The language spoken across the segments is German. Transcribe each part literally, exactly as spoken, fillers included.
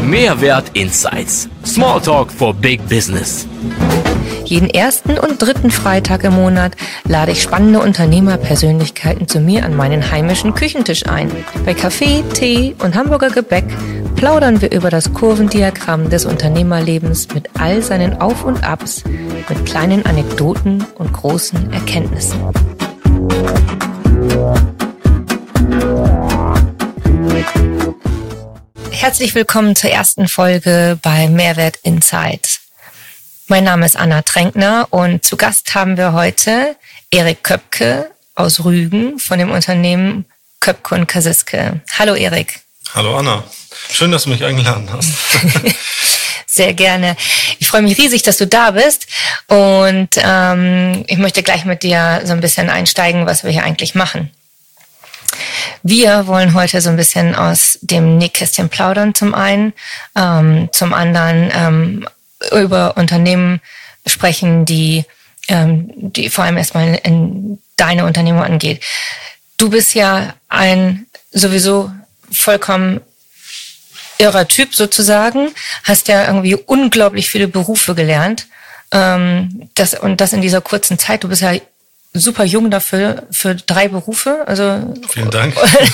Mehrwert Insights. Smalltalk for Big Business. Jeden ersten und dritten Freitag im Monat lade ich spannende Unternehmerpersönlichkeiten zu mir an meinen heimischen Küchentisch ein. Bei Kaffee, Tee und Hamburger Gebäck plaudern wir über das Kurvendiagramm des Unternehmerlebens mit all seinen Auf und Abs, mit kleinen Anekdoten und großen Erkenntnissen. Herzlich willkommen zur ersten Folge bei Mehrwert Insights. Mein Name ist Anna Tränkner und zu Gast haben wir heute Erik Köpke aus Rügen von dem Unternehmen Köpke und Kasiske. Hallo Erik. Hallo Anna, schön, dass du mich eingeladen hast. Sehr gerne. Ich freue mich riesig, dass du da bist und ähm, ich möchte gleich mit dir so ein bisschen einsteigen, was wir hier eigentlich machen. Wir wollen heute so ein bisschen aus dem Nähkästchen plaudern zum einen, ähm, zum anderen ähm, über Unternehmen sprechen, die, ähm, die vor allem erstmal in deine Unternehmung angeht. Du bist ja ein sowieso vollkommen irrer Typ sozusagen, hast ja irgendwie unglaublich viele Berufe gelernt, ähm, das, und das in dieser kurzen Zeit. Du bist ja super jung dafür, für drei Berufe. Also vielen Dank.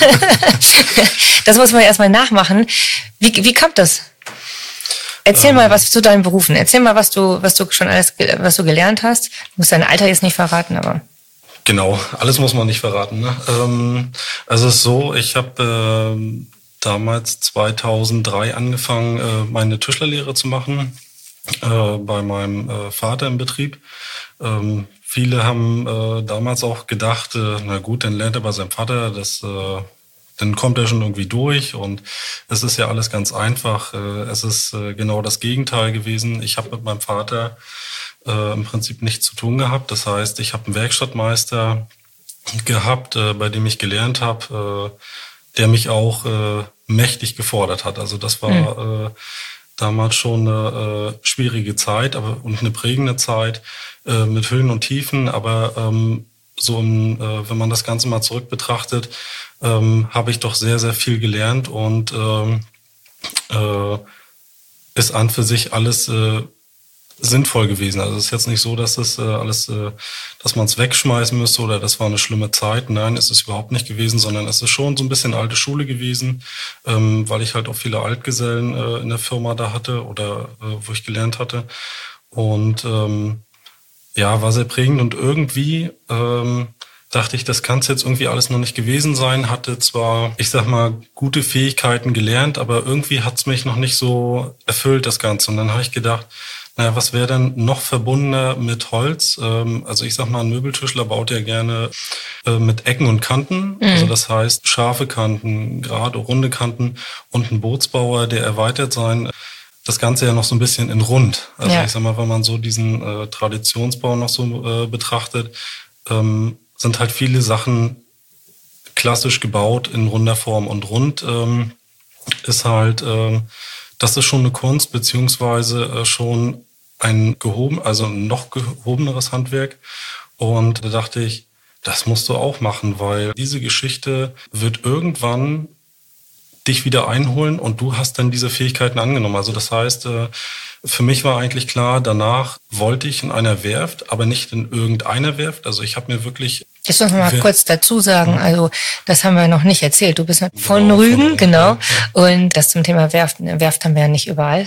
Das muss man erstmal nachmachen. Wie, wie kommt das? Erzähl ähm, mal was zu deinen Berufen. Erzähl mal, was du, was du schon alles, was du gelernt hast. Du musst dein Alter jetzt nicht verraten, aber. Genau, alles muss man nicht verraten. Ne? Ähm, also es ist so, ich habe äh, damals zweitausenddrei angefangen, äh, meine Tischlerlehre zu machen, äh, bei meinem äh, Vater im Betrieb. Ähm, Viele haben äh, damals auch gedacht, äh, na gut, dann lernt er bei seinem Vater, das, äh, dann kommt er schon irgendwie durch und es ist ja alles ganz einfach. Äh, es ist äh, genau das Gegenteil gewesen. Ich habe mit meinem Vater äh, im Prinzip nichts zu tun gehabt. Das heißt, ich habe einen Werkstattmeister gehabt, äh, bei dem ich gelernt habe, äh, der mich auch äh, mächtig gefordert hat. Also das war mhm. äh, damals schon eine äh, schwierige Zeit, aber und eine prägende Zeit äh, mit Höhen und Tiefen. Aber ähm, so, im, äh, wenn man das Ganze mal zurück betrachtet, ähm, habe ich doch sehr, sehr viel gelernt und ähm, äh, ist an für sich alles äh, sinnvoll gewesen. Also es ist jetzt nicht so, dass das äh, alles, äh, dass man es wegschmeißen müsste oder das war eine schlimme Zeit. Nein, ist es überhaupt nicht gewesen, sondern es ist schon so ein bisschen alte Schule gewesen, ähm, weil ich halt auch viele Altgesellen äh, in der Firma da hatte oder äh, wo ich gelernt hatte. Und ähm, ja, war sehr prägend und irgendwie ähm, dachte ich, das kann es jetzt irgendwie alles noch nicht gewesen sein. Hatte zwar, ich sag mal, gute Fähigkeiten gelernt, aber irgendwie hat es mich noch nicht so erfüllt, das Ganze. Und dann habe ich gedacht, naja, was wäre denn noch verbundener mit Holz? Ähm, also ich sag mal, ein Möbeltischler baut ja gerne äh, mit Ecken und Kanten. Mhm. Also das heißt, scharfe Kanten, gerade runde Kanten und ein Bootsbauer, der erweitert sein, das Ganze ja noch so ein bisschen in rund. Also ja. Ich sag mal, wenn man so diesen äh, Traditionsbau noch so äh, betrachtet, ähm, sind halt viele Sachen klassisch gebaut in runder Form. Und rund ähm, ist halt... Ähm, Das ist schon eine Kunst, beziehungsweise schon ein gehoben, also ein noch gehobeneres Handwerk. Und da dachte ich, das musst du auch machen, weil diese Geschichte wird irgendwann dich wieder einholen und du hast dann diese Fähigkeiten angenommen. Also das heißt, für mich war eigentlich klar, danach wollte ich in einer Werft, aber nicht in irgendeiner Werft. Also ich habe mir wirklich... Das muss man mal kurz dazu sagen, also das haben wir noch nicht erzählt. Du bist von genau, Rügen, von, genau. Ja, ja. Und das zum Thema Werft, Werft haben wir ja nicht überall.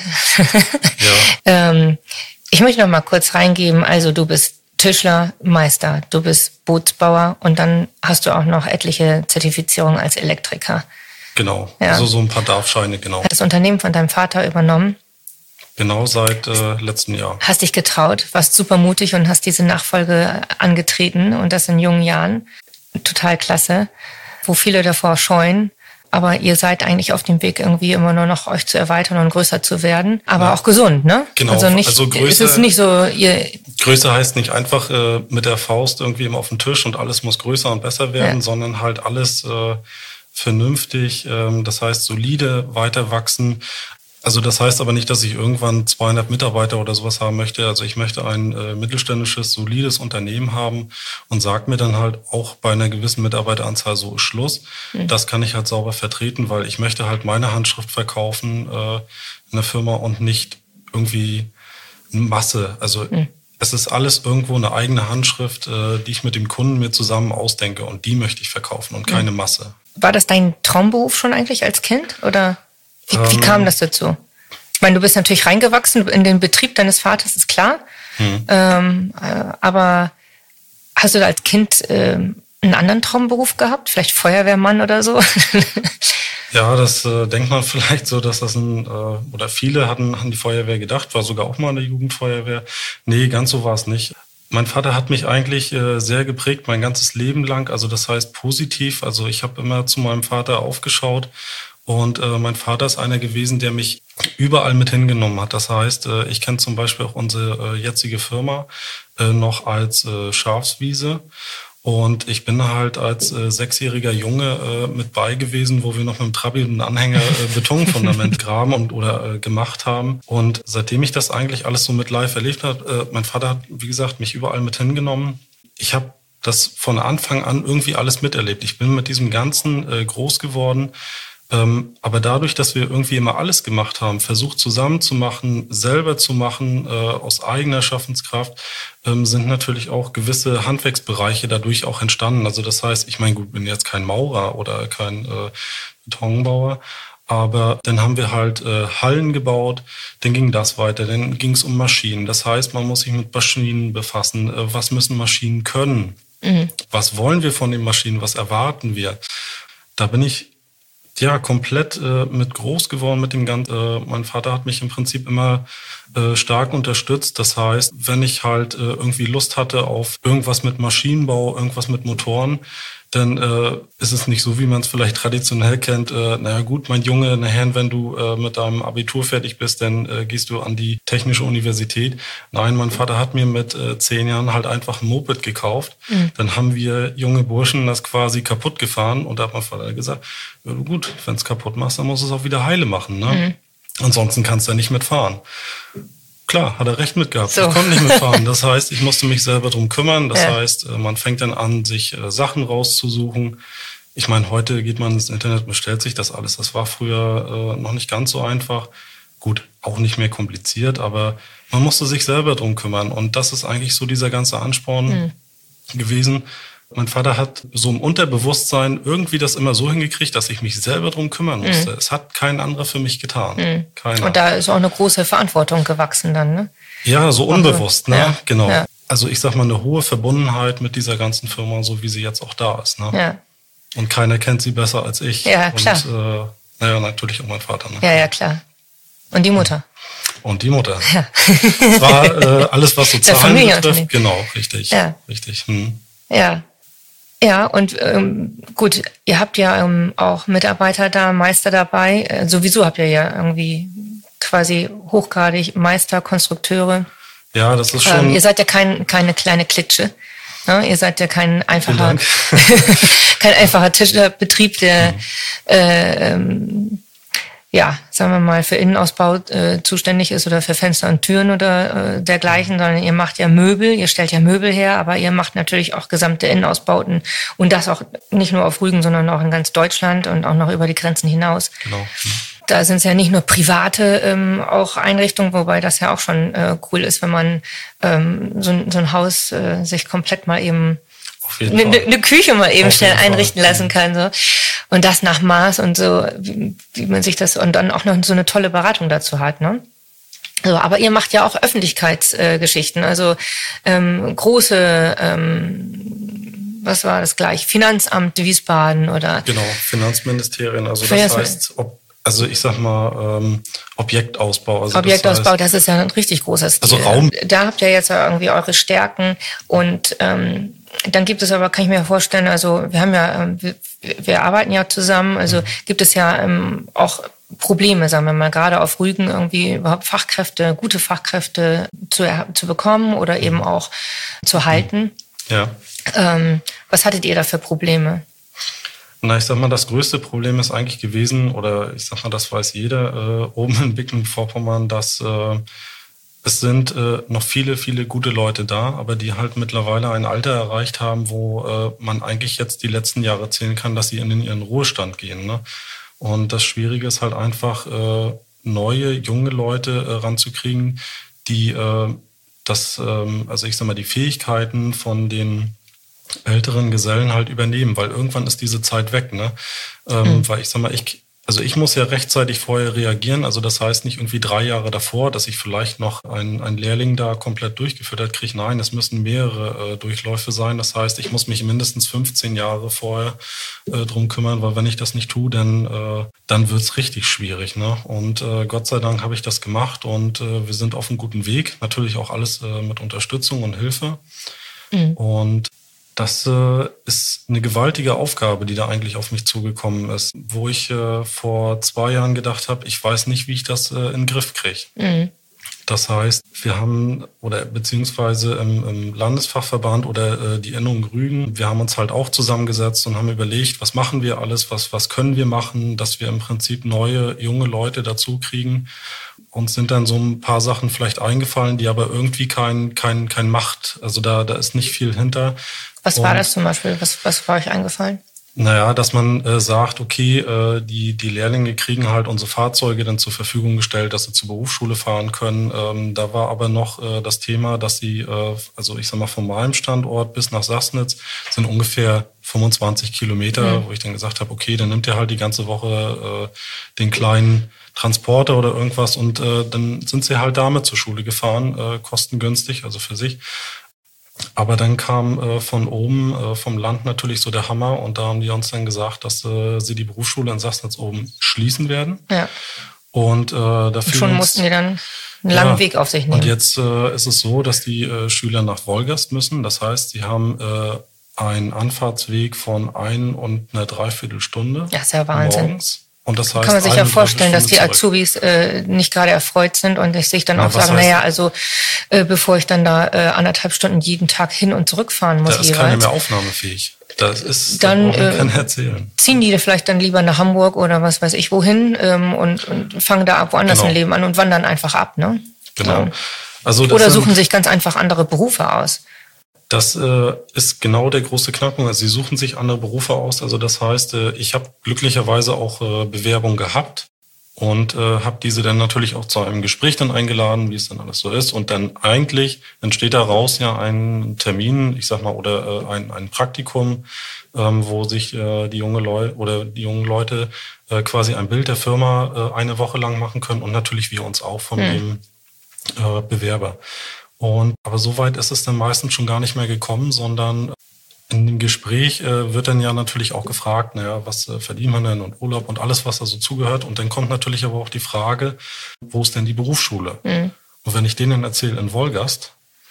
Ja. ähm, ich möchte noch mal kurz reingeben, also du bist Tischler, Meister, du bist Bootsbauer und dann hast du auch noch etliche Zertifizierungen als Elektriker. Genau, ja. Also so ein paar Darfscheine, genau. Hat das Unternehmen von deinem Vater übernommen? Genau, seit äh, letztem Jahr. Hast dich getraut, warst super mutig und hast diese Nachfolge angetreten und das in jungen Jahren. Total klasse, wo viele davor scheuen. Aber ihr seid eigentlich auf dem Weg, irgendwie immer nur noch euch zu erweitern und größer zu werden. Aber ja. Auch gesund, ne? Genau. Also nicht, also Größe, ist es nicht so, ihr... Größe heißt nicht einfach äh, mit der Faust irgendwie immer auf den Tisch und alles muss größer und besser werden, ja. Sondern halt alles äh, vernünftig, äh, das heißt solide weiter wachsen. Also das heißt aber nicht, dass ich irgendwann zweihundert Mitarbeiter oder sowas haben möchte. Also ich möchte ein äh, mittelständisches, solides Unternehmen haben und sage mir dann halt auch bei einer gewissen Mitarbeiteranzahl, so ist Schluss. Mhm. Das kann ich halt sauber vertreten, weil ich möchte halt meine Handschrift verkaufen äh, in der Firma und nicht irgendwie eine Masse. Also mhm. es ist alles irgendwo eine eigene Handschrift, äh, die ich mit dem Kunden mir zusammen ausdenke und die möchte ich verkaufen und keine mhm. Masse. War das dein Traumberuf schon eigentlich als Kind oder? Wie, wie kam das dazu? Ich meine, du bist natürlich reingewachsen in den Betrieb deines Vaters, ist klar. Hm. Ähm, äh, aber hast du da als Kind äh, einen anderen Traumberuf gehabt? Vielleicht Feuerwehrmann oder so? Ja, das äh, denkt man vielleicht so, dass das ein, äh, oder viele hatten an die Feuerwehr gedacht, war sogar auch mal in der Jugendfeuerwehr. Nee, ganz so war es nicht. Mein Vater hat mich eigentlich äh, sehr geprägt, mein ganzes Leben lang. Also das heißt positiv. Also ich habe immer zu meinem Vater aufgeschaut. Und äh, mein Vater ist einer gewesen, der mich überall mit hingenommen hat. Das heißt, äh, ich kenne zum Beispiel auch unsere äh, jetzige Firma äh, noch als äh, Schafswiese. Und ich bin halt als äh, sechsjähriger Junge äh, mit bei gewesen, wo wir noch mit dem Trabi und einem Anhänger äh, Betonfundament graben und oder äh, gemacht haben. Und seitdem ich das eigentlich alles so mit live erlebt habe, äh, mein Vater hat, wie gesagt, mich überall mit hingenommen. Ich habe das von Anfang an irgendwie alles miterlebt. Ich bin mit diesem Ganzen äh, groß geworden. Ähm, aber dadurch, dass wir irgendwie immer alles gemacht haben, versucht zusammen zu machen, selber zu machen, äh, aus eigener Schaffenskraft, ähm, sind natürlich auch gewisse Handwerksbereiche dadurch auch entstanden. Also das heißt, ich meine, gut, bin jetzt kein Maurer oder kein äh, Betonbauer, aber dann haben wir halt äh, Hallen gebaut, dann ging das weiter, dann ging es um Maschinen. Das heißt, man muss sich mit Maschinen befassen. Äh, was müssen Maschinen können? Mhm. Was wollen wir von den Maschinen? Was erwarten wir? Da bin ich ja komplett äh, mit groß geworden mit dem Ganzen. Äh, mein Vater hat mich im Prinzip immer äh, stark unterstützt. Das heißt, wenn ich halt äh, irgendwie Lust hatte auf irgendwas mit Maschinenbau, irgendwas mit Motoren, dann äh, ist es nicht so, wie man es vielleicht traditionell kennt. Äh, naja gut, mein Junge, nachher, wenn du äh, mit deinem Abitur fertig bist, dann äh, gehst du an die Technische Universität. Nein, mein Vater hat mir mit äh, zehn Jahren halt einfach ein Moped gekauft. Mhm. Dann haben wir junge Burschen das quasi kaputt gefahren und da hat mein Vater gesagt, ja, gut, wenn es kaputt machst, dann musst du es auch wieder heile machen. Ne? Mhm. Ansonsten kannst du ja nicht mitfahren. Klar, hat er recht mit gehabt. So. Ich konnte nicht mitfahren. Das heißt, ich musste mich selber drum kümmern. Das ja. heißt, man fängt dann an, sich Sachen rauszusuchen. Ich meine, heute geht man ins Internet, bestellt sich das alles. Das war früher äh, noch nicht ganz so einfach. Gut, auch nicht mehr kompliziert, aber man musste sich selber drum kümmern. Und das ist eigentlich so dieser ganze Ansporn mhm. gewesen. Mein Vater hat so im Unterbewusstsein irgendwie das immer so hingekriegt, dass ich mich selber drum kümmern musste. Mhm. Es hat kein anderer für mich getan. Mhm. Keiner. Und da ist auch eine große Verantwortung gewachsen dann, ne? Ja, so unbewusst, ne? Ja. Genau. Ja. Also ich sag mal, eine hohe Verbundenheit mit dieser ganzen Firma, so wie sie jetzt auch da ist, ne? Ja. Und keiner kennt sie besser als ich. Ja, klar. Und äh, naja, natürlich auch mein Vater, ne? Ja, ja, klar. Und die Mutter. Und die Mutter. Ja. Das war äh, alles, was so Zahlen betrifft. Genau, richtig. Ja. Richtig. Hm. Ja. Ja, und ähm, gut, ihr habt ja ähm, auch Mitarbeiter da, Meister dabei. Äh, sowieso habt ihr ja irgendwie quasi hochgradig Meister, Konstrukteure. Ja, das ist schon... Ähm, ihr seid ja kein, keine kleine Klitsche. Ne? Ihr seid ja kein einfacher, kein einfacher Tischlerbetrieb, der mhm. äh, ähm, ja, sagen wir mal, für Innenausbau äh, zuständig ist oder für Fenster und Türen oder äh, dergleichen, sondern ihr macht ja Möbel, ihr stellt ja Möbel her, aber ihr macht natürlich auch gesamte Innenausbauten und das auch nicht nur auf Rügen, sondern auch in ganz Deutschland und auch noch über die Grenzen hinaus. Genau. Da sind es ja nicht nur private ähm, auch Einrichtungen, wobei das ja auch schon äh, cool ist, wenn man ähm, so, so ein Haus äh, sich komplett mal eben eine, eine Küche mal eben Auf schnell einrichten Fall. lassen kann. So. Und das nach Maß und so, wie, wie man sich das, und dann auch noch so eine tolle Beratung dazu hat, ne? So, aber ihr macht ja auch Öffentlichkeitsgeschichten, äh, also ähm, große, ähm, was war das gleich, Finanzamt Wiesbaden oder... Genau, Finanzministerien, also das heißt, ob Also ich sag mal, ähm, Objektausbau. Also Objektausbau, das, heißt, das ist ja ein richtig großer Stil. Also Raum. Da habt ihr jetzt ja irgendwie eure Stärken und ähm, dann gibt es aber, kann ich mir vorstellen, also wir haben ja, ähm, wir, wir arbeiten ja zusammen, also mhm. gibt es ja ähm, auch Probleme, sagen wir mal, gerade auf Rügen irgendwie überhaupt Fachkräfte, gute Fachkräfte zu, zu bekommen oder eben auch zu halten. Ja. Ähm, was hattet ihr da für Probleme? Na, ich sag mal, das größte Problem ist eigentlich gewesen, oder ich sag mal, das weiß jeder, äh, oben in Mecklenburg-Vorpommern, dass äh, es sind äh, noch viele, viele gute Leute da, aber die halt mittlerweile ein Alter erreicht haben, wo äh, man eigentlich jetzt die letzten Jahre zählen kann, dass sie in ihren Ruhestand gehen. Ne? Und das Schwierige ist halt einfach, äh, neue, junge Leute äh, ranzukriegen, die äh, das, ähm, also ich sag mal, die Fähigkeiten von den älteren Gesellen halt übernehmen, weil irgendwann ist diese Zeit weg, ne? Ähm, mhm. Weil ich sag mal, ich, also ich muss ja rechtzeitig vorher reagieren, also das heißt nicht irgendwie drei Jahre davor, dass ich vielleicht noch einen, einen Lehrling da komplett durchgefüttert kriege. Nein, es müssen mehrere äh, Durchläufe sein. Das heißt, ich muss mich mindestens fünfzehn Jahre vorher äh, drum kümmern, weil wenn ich das nicht tue, dann, äh, dann wird's richtig schwierig, ne? Und äh, Gott sei Dank habe ich das gemacht und äh, wir sind auf einem guten Weg. Natürlich auch alles äh, mit Unterstützung und Hilfe. Mhm. Und das äh, ist eine gewaltige Aufgabe, die da eigentlich auf mich zugekommen ist, wo ich äh, vor zwei Jahren gedacht habe, ich weiß nicht, wie ich das äh, in den Griff kriege. Mhm. Das heißt, wir haben, oder beziehungsweise im, im Landesfachverband oder äh, die Innung Rügen, wir haben uns halt auch zusammengesetzt und haben überlegt, was machen wir alles, was, was können wir machen, dass wir im Prinzip neue, junge Leute dazu kriegen. Uns sind dann so ein paar Sachen vielleicht eingefallen, die aber irgendwie kein, kein, kein Macht, also da, da ist nicht viel hinter. Was war und, das zum Beispiel? Was, was war euch eingefallen? Naja, dass man äh, sagt, okay, äh, die, die Lehrlinge kriegen halt unsere Fahrzeuge dann zur Verfügung gestellt, dass sie zur Berufsschule fahren können. Ähm, da war aber noch äh, das Thema, dass sie, äh, also ich sag mal, von meinem Standort bis nach Sassnitz sind ungefähr fünfundzwanzig Kilometer, mhm. wo ich dann gesagt habe, okay, dann nimmt ihr halt die ganze Woche äh, den kleinen Transporter oder irgendwas und äh, dann sind sie halt damit zur Schule gefahren, äh, kostengünstig, also für sich. Aber dann kam äh, von oben, äh, vom Land natürlich so der Hammer und da haben die uns dann gesagt, dass äh, sie die Berufsschule in Sassnitz oben schließen werden. Ja. Und äh, dafür schon uns, mussten die dann einen langen ja, Weg auf sich nehmen. Und jetzt äh, ist es so, dass die äh, Schüler nach Wolgast müssen. Das heißt, sie haben äh, einen Anfahrtsweg von ein und einer Dreiviertelstunde. Ja, ist ja Wahnsinn. Morgens. Und das heißt, kann man sich ja vorstellen, dass die Azubis äh, nicht gerade erfreut sind und sich dann auch ja, sagen, naja, also äh, bevor ich dann da äh, anderthalb Stunden jeden Tag hin und zurückfahren muss, da ist keiner mehr aufnahmefähig. Das ist, dann das äh, kann erzählen. Ziehen die vielleicht dann lieber nach Hamburg oder was weiß ich wohin ähm, und, und fangen da woanders genau. ein Leben an und wandern einfach ab, ne? Genau. So. Also das oder suchen sich ganz einfach andere Berufe aus. Das äh, ist genau der große Knackpunkt. Also sie suchen sich andere Berufe aus. Also das heißt, äh, ich habe glücklicherweise auch äh, Bewerbungen gehabt und äh, habe diese dann natürlich auch zu einem Gespräch dann eingeladen, wie es dann alles so ist. Und dann eigentlich entsteht daraus ja ein Termin, ich sag mal, oder äh, ein, ein Praktikum, ähm, wo sich äh, die junge Leute oder die jungen Leute äh, quasi ein Bild der Firma äh, eine Woche lang machen können und natürlich wir uns auch von hm. dem äh, Bewerber. Und aber so weit ist es dann meistens schon gar nicht mehr gekommen, sondern in dem Gespräch äh, wird dann ja natürlich auch gefragt, naja, was äh, verdient man denn und Urlaub und alles, was da so zugehört. Und dann kommt natürlich aber auch die Frage, wo ist denn die Berufsschule? Mhm. Und wenn ich denen erzähle, in Wolgast,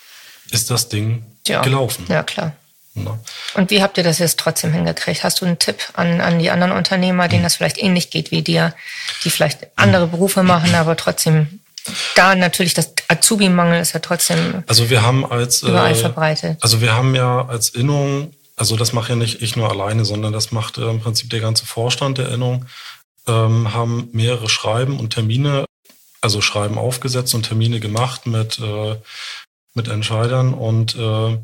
ist das Ding ja. gelaufen. Ja, klar. Ja. Und wie habt ihr das jetzt trotzdem hingekriegt? Hast du einen Tipp an, an die anderen Unternehmer, denen mhm. das vielleicht ähnlich geht wie dir, die vielleicht andere Berufe machen, aber trotzdem... Da natürlich das Azubi-Mangel ist ja trotzdem also wir haben als, überall äh, verbreitet. Also wir haben ja als Innung, also das mache ja nicht ich nur alleine, sondern das macht äh, im Prinzip der ganze Vorstand der Innung, ähm, haben mehrere Schreiben und Termine, also Schreiben aufgesetzt und Termine gemacht mit, äh, mit Entscheidern. Und äh,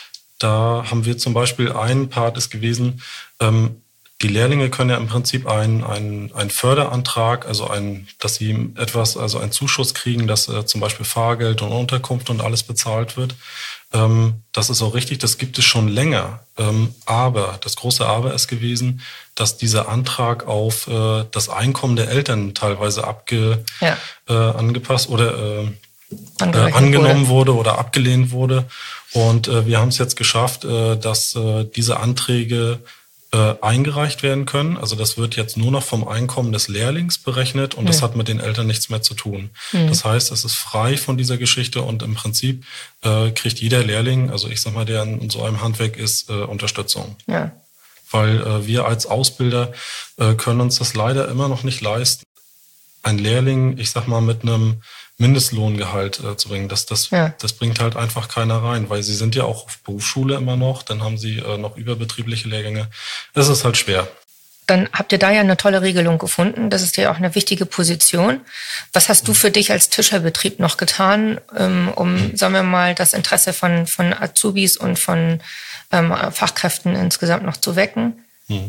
da haben wir zum Beispiel, ein Part ist gewesen, ähm, die Lehrlinge können ja im Prinzip einen, einen, einen Förderantrag, also ein, dass sie etwas, also einen Zuschuss kriegen, dass äh, zum Beispiel Fahrgeld und Unterkunft und alles bezahlt wird. Ähm, das ist auch richtig, das gibt es schon länger. Ähm, aber das große Aber ist gewesen, dass dieser Antrag auf äh, das Einkommen der Eltern teilweise abge, ja. äh, angepasst oder äh, äh, angenommen wurde. wurde oder abgelehnt wurde. Und äh, wir haben es jetzt geschafft, äh, dass äh, diese Anträge eingereicht werden können. Also das wird jetzt nur noch vom Einkommen des Lehrlings berechnet und mhm. das hat mit den Eltern nichts mehr zu tun. Mhm. Das heißt, es ist frei von dieser Geschichte und im Prinzip äh, kriegt jeder Lehrling, also ich sag mal, der in so einem Handwerk ist, äh, Unterstützung. Ja. Weil äh, wir als Ausbilder äh, können uns das leider immer noch nicht leisten, ein Lehrling, ich sag mal, mit einem Mindestlohngehalt äh, zu bringen. Das, das, ja. das bringt halt einfach keiner rein, weil sie sind ja auch auf Berufsschule immer noch, dann haben sie äh, noch überbetriebliche Lehrgänge. Es ist halt schwer. dann habt ihr da ja eine tolle Regelung gefunden. Das ist ja auch eine wichtige Position. Was hast du für dich als Tischlerbetrieb noch getan, um, sagen wir mal, das Interesse von, von Azubis und von ähm, Fachkräften insgesamt noch zu wecken?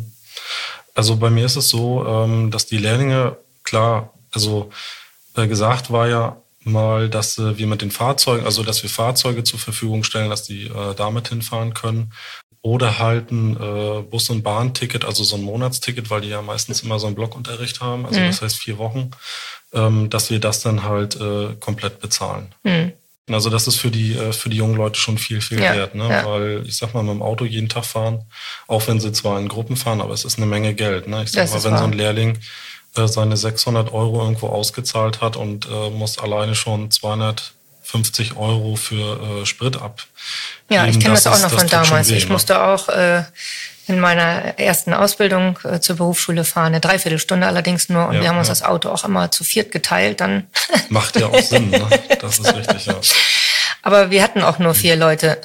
Also bei mir ist es so, dass die Lehrlinge, klar, also gesagt war ja mal, dass wir mit den Fahrzeugen, also dass wir Fahrzeuge zur Verfügung stellen, dass die damit hinfahren können. Oder halt ein äh, Bus- und Bahnticket, also so ein Monatsticket, weil die ja meistens immer so einen Blockunterricht haben, also mhm. das heißt vier Wochen, ähm, dass wir das dann halt äh, komplett bezahlen. Mhm. Also das ist für die äh, für die jungen Leute schon viel, viel ja, wert, ne? Ja. Weil ich sag mal, mit dem Auto jeden Tag fahren, auch wenn sie zwar in Gruppen fahren, aber es ist eine Menge Geld. Ne? Ich sag das mal, wenn wahr. so ein Lehrling äh, seine sechshundert Euro irgendwo ausgezahlt hat und äh, muss alleine schon zweihundertfünfzig Euro für äh, Sprit ab. Ja, ich kenne das, das auch noch das von damals. Weh, ich musste auch äh, in meiner ersten Ausbildung äh, zur Berufsschule fahren, eine Dreiviertelstunde allerdings nur. Und ja, wir haben uns ja. das Auto auch immer zu viert geteilt. Dann macht ja auch Sinn, ne? Das ist richtig, ja. Aber wir hatten auch nur vier Leute.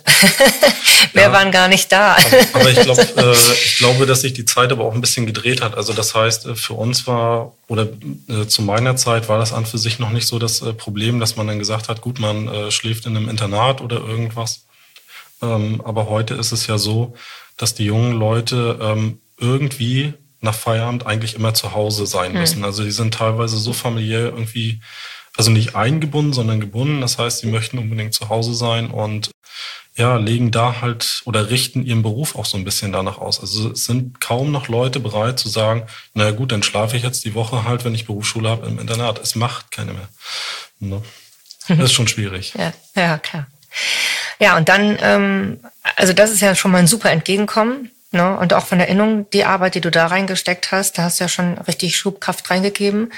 Wir ja, waren gar nicht da. Aber, aber ich, glaub, äh, ich glaube, dass sich die Zeit aber auch ein bisschen gedreht hat. Also das heißt, für uns war, oder äh, zu meiner Zeit war das an für sich noch nicht so das äh, Problem, dass man dann gesagt hat, gut, man äh, schläft in einem Internat oder irgendwas. Ähm, aber heute ist es ja so, dass die jungen Leute ähm, irgendwie nach Feierabend eigentlich immer zu Hause sein müssen. Hm. Also die sind teilweise so familiär irgendwie, also nicht eingebunden, sondern gebunden. Das heißt, sie möchten unbedingt zu Hause sein und ja, legen da halt oder richten ihren Beruf auch so ein bisschen danach aus. Also es sind kaum noch Leute bereit zu sagen, na gut, dann schlafe ich jetzt die Woche halt, wenn ich Berufsschule habe, im Internat. Es macht keine mehr. Ne? Das ist schon schwierig. Ja, ja, klar. Ja, und dann, ähm, also das ist ja schon mal ein super Entgegenkommen, ne? Und auch von der Innung, die Arbeit, die du da reingesteckt hast, da hast du ja schon richtig Schubkraft reingegeben.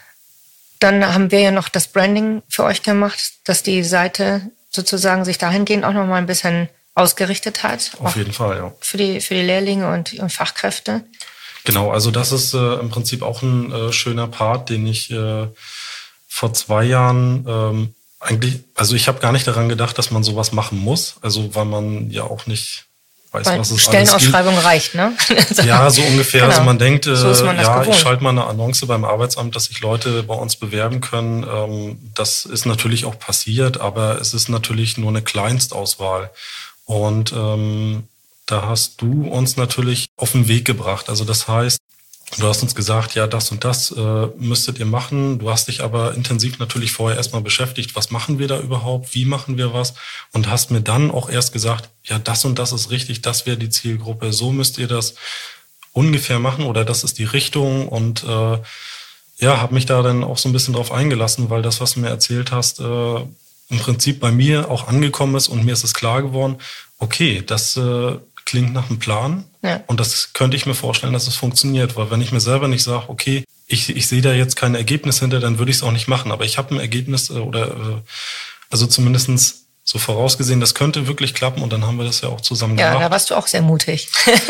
Dann haben wir ja noch das Branding für euch gemacht, dass die Seite sozusagen sich dahingehend auch noch mal ein bisschen ausgerichtet hat. Auf jeden Fall, ja. Für die, für die Lehrlinge und, und Fachkräfte. Genau, also das ist äh, im Prinzip auch ein äh, schöner Part, den ich äh, vor zwei Jahren ähm, eigentlich, also ich habe gar nicht daran gedacht, dass man sowas machen muss, also weil man ja auch nicht weiß, weil was es Stellenausschreibung alles gibt. Reicht, ne? Ja, so ungefähr. Genau. Also man denkt, äh, so man ja, gewohnt. Ich schalte mal eine Annonce beim Arbeitsamt, dass sich Leute bei uns bewerben können. Ähm, das ist natürlich auch passiert, aber es ist natürlich nur eine Kleinstauswahl. Und ähm, da hast du uns natürlich auf den Weg gebracht. Also das heißt, du hast uns gesagt, ja, das und das äh, müsstet ihr machen. Du hast dich aber intensiv natürlich vorher erstmal beschäftigt, was machen wir da überhaupt, wie machen wir was? Und hast mir dann auch erst gesagt, ja, das und das ist richtig, das wäre die Zielgruppe, so müsst ihr das ungefähr machen oder das ist die Richtung. Und äh, ja, habe mich da dann auch so ein bisschen drauf eingelassen, weil das, was du mir erzählt hast, äh, im Prinzip bei mir auch angekommen ist und mir ist es klar geworden, okay, das äh, klingt nach einem Plan. Ja. Und das könnte ich mir vorstellen, dass es funktioniert. Weil wenn ich mir selber nicht sage, okay, ich, ich sehe da jetzt kein Ergebnis hinter, dann würde ich es auch nicht machen. Aber ich habe ein Ergebnis oder also zumindest so vorausgesehen, das könnte wirklich klappen und dann haben wir das ja auch zusammen ja, gemacht. Ja, da warst du auch sehr mutig.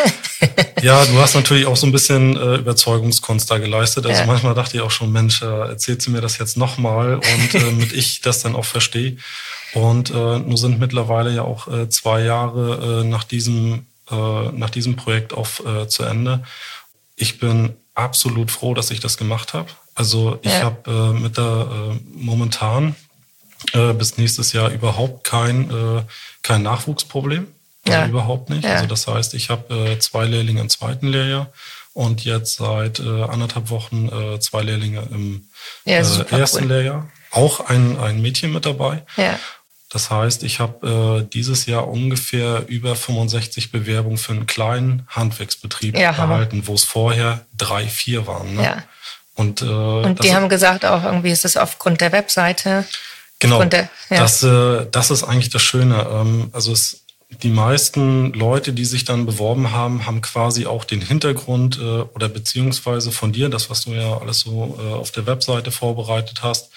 Ja, du hast natürlich auch so ein bisschen äh, Überzeugungskunst da geleistet. Also ja. Manchmal dachte ich auch schon, Mensch, äh, erzählst du mir das jetzt nochmal und äh, mit ich das dann auch verstehe. Und äh, nun sind mittlerweile ja auch äh, zwei Jahre äh, nach diesem nach diesem Projekt auf äh, zu Ende. Ich bin absolut froh, dass ich das gemacht habe. Also ich ja. habe äh, mit der äh, momentan äh, bis nächstes Jahr überhaupt kein äh, kein Nachwuchsproblem. Ja. Also überhaupt nicht. Ja. Also das heißt, ich habe äh, zwei Lehrlinge im zweiten Lehrjahr und jetzt seit äh, anderthalb Wochen äh, zwei Lehrlinge im ja, äh, ersten cool. Lehrjahr. Auch ein ein Mädchen mit dabei. Ja. Das heißt, ich habe äh, dieses Jahr ungefähr über fünfundsechzig Bewerbungen für einen kleinen Handwerksbetrieb ja, erhalten, wo es vorher drei, vier waren. Ne? Ja. Und, äh, und die haben gesagt, auch irgendwie ist es aufgrund der Webseite. Genau, der, ja. das, äh, das ist eigentlich das Schöne. Ähm, also es, die meisten Leute, die sich dann beworben haben, haben quasi auch den Hintergrund äh, oder beziehungsweise von dir, das, was du ja alles so äh, auf der Webseite vorbereitet hast,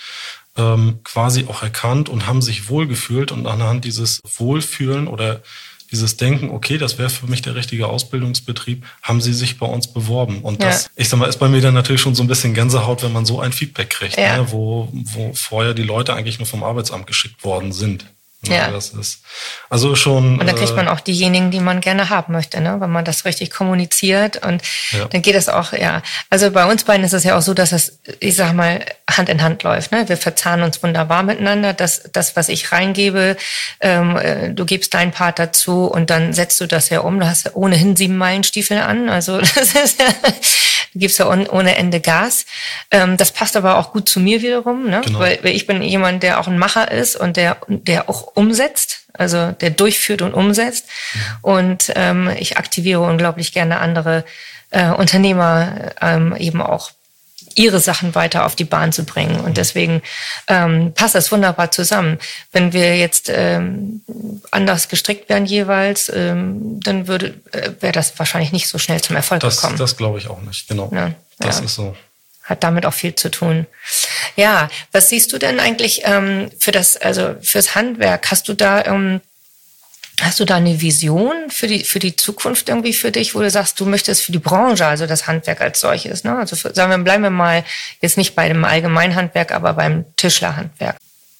quasi auch erkannt und haben sich wohlgefühlt und anhand dieses Wohlfühlen oder dieses Denken, okay, das wäre für mich der richtige Ausbildungsbetrieb, haben sie sich bei uns beworben. Und das, ja. ich sag mal, ist bei mir dann natürlich schon so ein bisschen Gänsehaut, wenn man so ein Feedback kriegt, ja. ne, wo, wo vorher die Leute eigentlich nur vom Arbeitsamt geschickt worden sind. Ja, Ja. das ist also schon. Und dann kriegt äh, man auch diejenigen, die man gerne haben möchte, ne? Wenn man das richtig kommuniziert. Und Ja. dann geht es auch, ja. Also bei uns beiden ist es ja auch so, dass es, ich sag mal, Hand in Hand läuft. Ne? Wir verzahnen uns wunderbar miteinander. Das, das was ich reingebe, ähm, äh, du gibst deinen Part dazu und dann setzt du das ja um. Du hast ja ohnehin sieben Meilenstiefel an. Also das ist ja, du gibst ja ohne Ende Gas. Ähm, das passt aber auch gut zu mir wiederum, ne? Genau. Weil, weil ich bin jemand, der auch ein Macher ist und der, der auch umsetzt, also der durchführt und umsetzt. Und ähm, ich aktiviere unglaublich gerne andere äh, Unternehmer, ähm, eben auch ihre Sachen weiter auf die Bahn zu bringen. Und deswegen ähm, passt das wunderbar zusammen. Wenn wir jetzt ähm, anders gestrickt wären jeweils, ähm, dann würde äh, wäre das wahrscheinlich nicht so schnell zum Erfolg Das, gekommen. das glaube ich auch nicht, genau. Ja, das ja. ist so. Hat damit auch viel zu tun. Ja, was siehst du denn eigentlich ähm, für das, also fürs Handwerk? Hast du da, ähm, hast du da eine Vision für die für die Zukunft irgendwie für dich, wo du sagst, du möchtest für die Branche, also das Handwerk als solches, ne? Also für, sagen wir, bleiben wir mal jetzt nicht bei dem Allgemeinhandwerk, aber beim Tischlerhandwerk.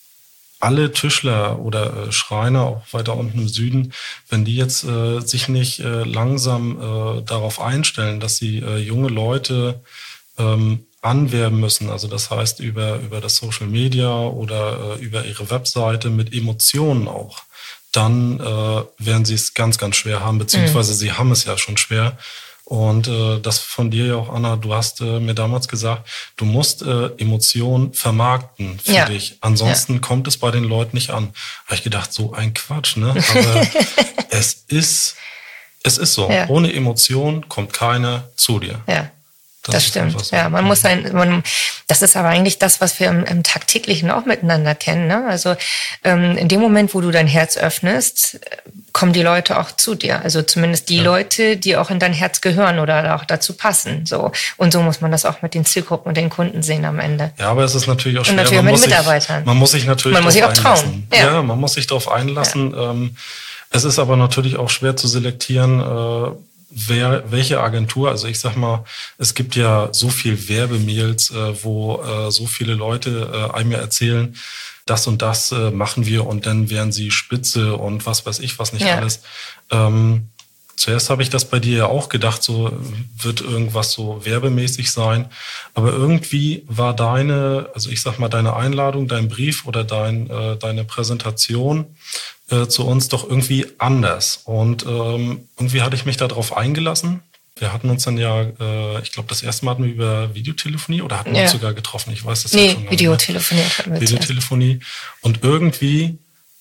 Alle Tischler oder äh, Schreiner, auch weiter unten im Süden, wenn die jetzt äh, sich nicht äh, langsam äh, darauf einstellen, dass sie äh, junge Leute ähm, anwerben müssen, also das heißt über, über das Social Media oder äh, über ihre Webseite mit Emotionen auch, dann äh, werden sie es ganz, ganz schwer haben, beziehungsweise mhm. sie haben es ja schon schwer. Und äh, das von dir ja auch, Anna, du hast äh, mir damals gesagt, du musst äh, Emotionen vermarkten für ja. dich. Ansonsten ja. kommt es bei den Leuten nicht an. Habe ich gedacht, so ein Quatsch, ne? Aber es ist, es ist so. Ja. Ohne Emotion kommt keiner zu dir. Ja. Das, Das stimmt. so. Ja, man muss sein, man, das ist aber eigentlich das, was wir im, im Tagtäglichen auch miteinander kennen. Ne? Also ähm, in dem Moment, wo du dein Herz öffnest, kommen die Leute auch zu dir. Also zumindest die ja. Leute, die auch in dein Herz gehören oder auch dazu passen. So. Und so muss man das auch mit den Zielgruppen und den Kunden sehen am Ende. Ja, aber es ist natürlich auch schwer. Und natürlich man mit den muss Mitarbeitern. Sich, man muss sich natürlich man muss sich auch einlassen. trauen. Ja. ja, man muss sich darauf einlassen. Ja. Ähm, es ist aber natürlich auch schwer zu selektieren, äh, wer, welche Agentur, also ich sag mal, es gibt ja so viel Werbemails, äh, wo äh, so viele Leute äh, einem ja erzählen, das und das äh, machen wir und dann wären sie spitze und was weiß ich, was nicht ja. alles. Ähm, zuerst habe ich das bei dir ja auch gedacht, so wird irgendwas so werbemäßig sein. Aber irgendwie war deine, also ich sag mal, deine Einladung, dein Brief oder dein, äh, deine Präsentation äh, zu uns doch irgendwie anders. Und ähm, irgendwie hatte ich mich darauf eingelassen. Wir hatten uns dann ja, äh, ich glaube, das erste Mal hatten wir über Videotelefonie oder hatten wir ja. uns sogar getroffen. Ich weiß das nee, ja schon. Videotelefonie hatten wir Videotelefonie. Und irgendwie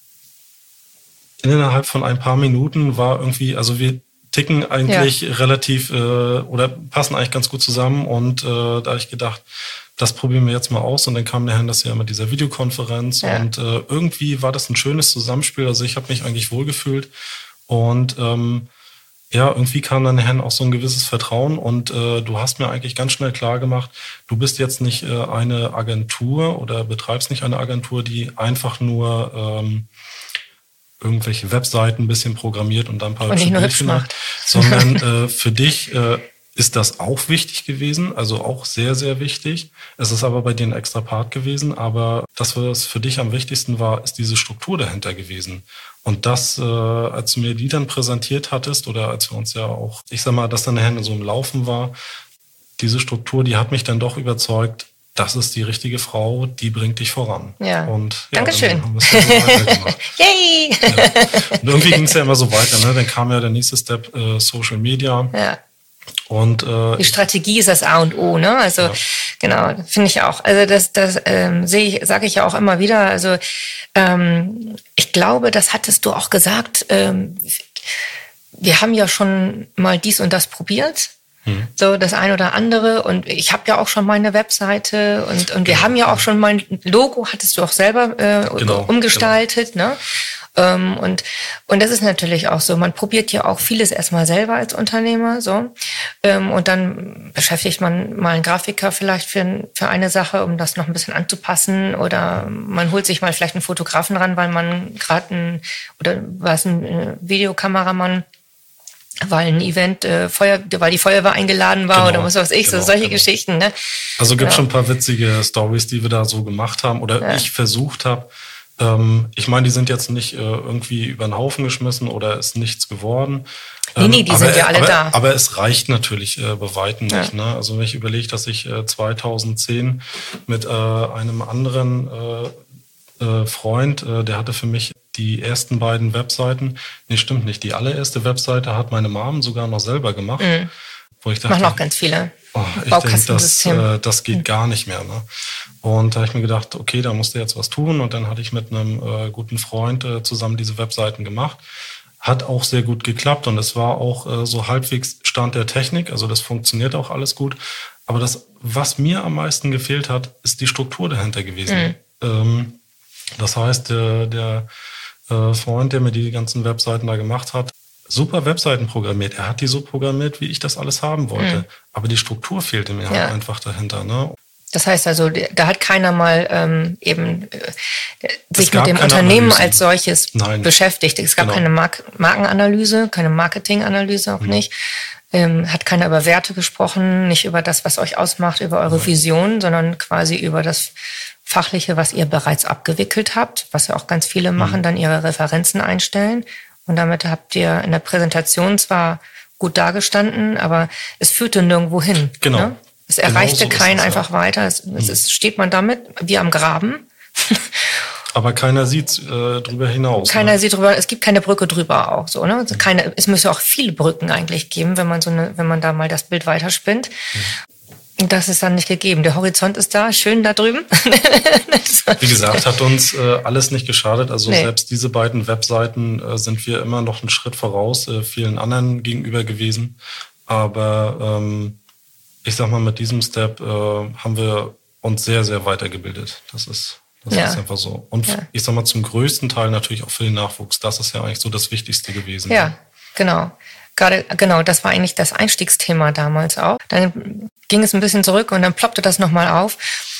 innerhalb von ein paar Minuten war irgendwie, also wir ticken eigentlich ja. relativ äh, oder passen eigentlich ganz gut zusammen. Und äh, da habe ich gedacht, das probieren wir jetzt mal aus. Und dann kam nachher das ja mit dieser Videokonferenz. Ja. Und äh, irgendwie war das ein schönes Zusammenspiel. Also ich habe mich eigentlich wohlgefühlt. Und ähm, ja, irgendwie kam dann nachher auch so ein gewisses Vertrauen. Und äh, du hast mir eigentlich ganz schnell klar gemacht, du bist jetzt nicht äh, eine Agentur oder betreibst nicht eine Agentur, die einfach nur ähm, irgendwelche Webseiten ein bisschen programmiert und dann ein paar hübsche Bildchen macht, sondern äh, für dich äh, ist das auch wichtig gewesen, also auch sehr, sehr wichtig. Es ist aber bei dir ein extra Part gewesen, aber das, was für dich am wichtigsten war, ist diese Struktur dahinter gewesen. Und das, äh, als du mir die dann präsentiert hattest oder als wir uns ja auch, ich sag mal, das dann nachher so im Laufen war, diese Struktur, die hat mich dann doch überzeugt, das ist die richtige Frau, die bringt dich voran. Ja. Und ja, Dankeschön. Dann haben wir es ja so weitergemacht. Yay! Ja. Und irgendwie ging es ja immer so weiter. Ne? Dann kam ja der nächste Step, äh, Social Media. Ja. Und äh, die Strategie ist das A und O, ne? Also ja. genau, finde ich auch. Also das, das ähm, sehe ich, sage ich ja auch immer wieder. Also ähm, ich glaube, das hattest du auch gesagt. Ähm, wir haben ja schon mal dies und das probiert. So das ein oder andere und ich habe ja auch schon meine Webseite und und wir genau. haben ja auch schon mein Logo, hattest du auch selber äh, genau, umgestaltet, genau. ne? Ähm, und und das ist natürlich auch so, man probiert ja auch vieles erstmal selber als Unternehmer, so ähm, und dann beschäftigt man mal einen Grafiker vielleicht für für eine Sache, um das noch ein bisschen anzupassen oder man holt sich mal vielleicht einen Fotografen ran, weil man gerade ein oder was ein äh, Videokameramann weil ein Event, äh, Feuer, weil die Feuerwehr eingeladen war genau, oder was weiß ich, genau, so solche genau. Geschichten. Ne? Also gibt genau. schon ein paar witzige Stories, die wir da so gemacht haben oder ja. ich versucht habe, Ähm, ich meine, die sind jetzt nicht äh, irgendwie über den Haufen geschmissen oder ist nichts geworden. Nee, nee, die ähm, sind ja alle aber, da. Aber es reicht natürlich äh, bei weitem nicht. Ja. Ne? Also wenn ich überlege, dass ich äh, zweitausendzehn mit äh, einem anderen äh, äh, Freund, äh, der hatte für mich die ersten beiden Webseiten, nee, stimmt nicht, die allererste Webseite hat meine Mom sogar noch selber gemacht. Mhm. Wo ich dachte, machen auch ganz viele. Oh, ich denke, das, äh, das geht mhm. gar nicht mehr. Ne? Und da habe ich mir gedacht, okay, da musst du jetzt was tun. Und dann hatte ich mit einem äh, guten Freund äh, zusammen diese Webseiten gemacht. Hat auch sehr gut geklappt und es war auch äh, so halbwegs Stand der Technik. Also das funktioniert auch alles gut. Aber das, was mir am meisten gefehlt hat, ist die Struktur dahinter gewesen. Mhm. Ähm, das heißt, der, der äh, Freund, der mir die ganzen Webseiten da gemacht hat, super Webseiten programmiert. Er hat die so programmiert, wie ich das alles haben wollte. Mhm. Aber die Struktur fehlte mir ja. halt einfach dahinter. Ne? Das heißt also, da hat keiner mal ähm, eben äh, sich mit dem Unternehmen Analysen. als solches Nein. beschäftigt. Es gab genau. keine Mark- Markenanalyse, keine Marketinganalyse auch mhm. nicht. Ähm, hat keiner über Werte gesprochen, nicht über das, was euch ausmacht, über eure Nein. Vision, sondern quasi über das Fachliche, was ihr bereits abgewickelt habt, was ja auch ganz viele machen, mhm. dann ihre Referenzen einstellen. Und damit habt ihr in der Präsentation zwar gut dargestanden, aber es führte nirgendwo hin. Genau. Ne? Es erreichte genau so keinen es, einfach ja. weiter. Es, mhm. es ist, steht man damit wie am Graben. Aber keiner sieht äh, drüber hinaus. Keiner ne? sieht drüber. Es gibt keine Brücke drüber auch so. Ne? Also mhm. keine. Es müsste auch viele Brücken eigentlich geben, wenn man so eine, wenn man da mal das Bild weiterspinnt. Mhm. Das ist dann nicht gegeben. Der Horizont ist da, schön da drüben. Wie gesagt, hat uns äh, alles nicht geschadet. Also nee. selbst diese beiden Webseiten äh, sind wir immer noch einen Schritt voraus äh, vielen anderen gegenüber gewesen. Aber ähm, ich sag mal, mit diesem Step äh, haben wir uns sehr, sehr weitergebildet. Das ist, das ja. ist einfach so. Und ja. ich sag mal, zum größten Teil natürlich auch für den Nachwuchs. Das ist ja eigentlich so das Wichtigste gewesen. Ja, genau. Gerade, genau, das war eigentlich das Einstiegsthema damals auch. Dann ging es ein bisschen zurück und dann ploppte das nochmal auf.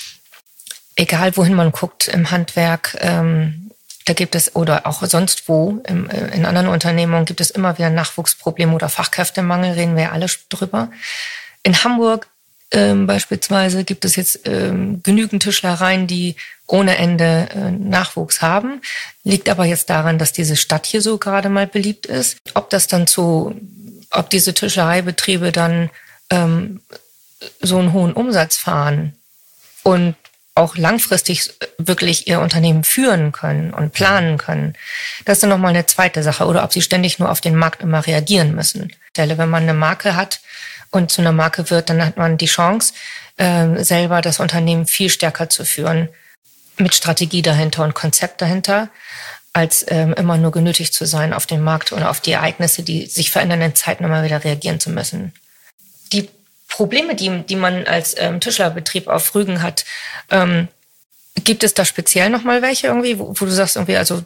Egal, wohin man guckt im Handwerk, ähm, da gibt es, oder auch sonst wo, im, in anderen Unternehmungen gibt es immer wieder Nachwuchsprobleme oder Fachkräftemangel, reden wir ja alle drüber. In Hamburg ähm, beispielsweise gibt es jetzt ähm, genügend Tischlereien, die ohne Ende äh, Nachwuchs haben. Liegt aber jetzt daran, dass diese Stadt hier so gerade mal beliebt ist. Ob das dann zu, ob diese Tischlereibetriebe dann ähm, so einen hohen Umsatz fahren und auch langfristig wirklich ihr Unternehmen führen können und planen können, das ist dann nochmal eine zweite Sache. Oder ob sie ständig nur auf den Markt immer reagieren müssen. Wenn man eine Marke hat und zu einer Marke wird, dann hat man die Chance, äh, selber das Unternehmen viel stärker zu führen, mit Strategie dahinter und Konzept dahinter, als ähm, immer nur genötigt zu sein, auf den Markt oder auf die Ereignisse, die sich verändernden Zeiten immer wieder reagieren zu müssen. Die Probleme, die, die man als ähm, Tischlerbetrieb auf Rügen hat, ähm, gibt es da speziell nochmal welche irgendwie, wo, wo du sagst irgendwie, also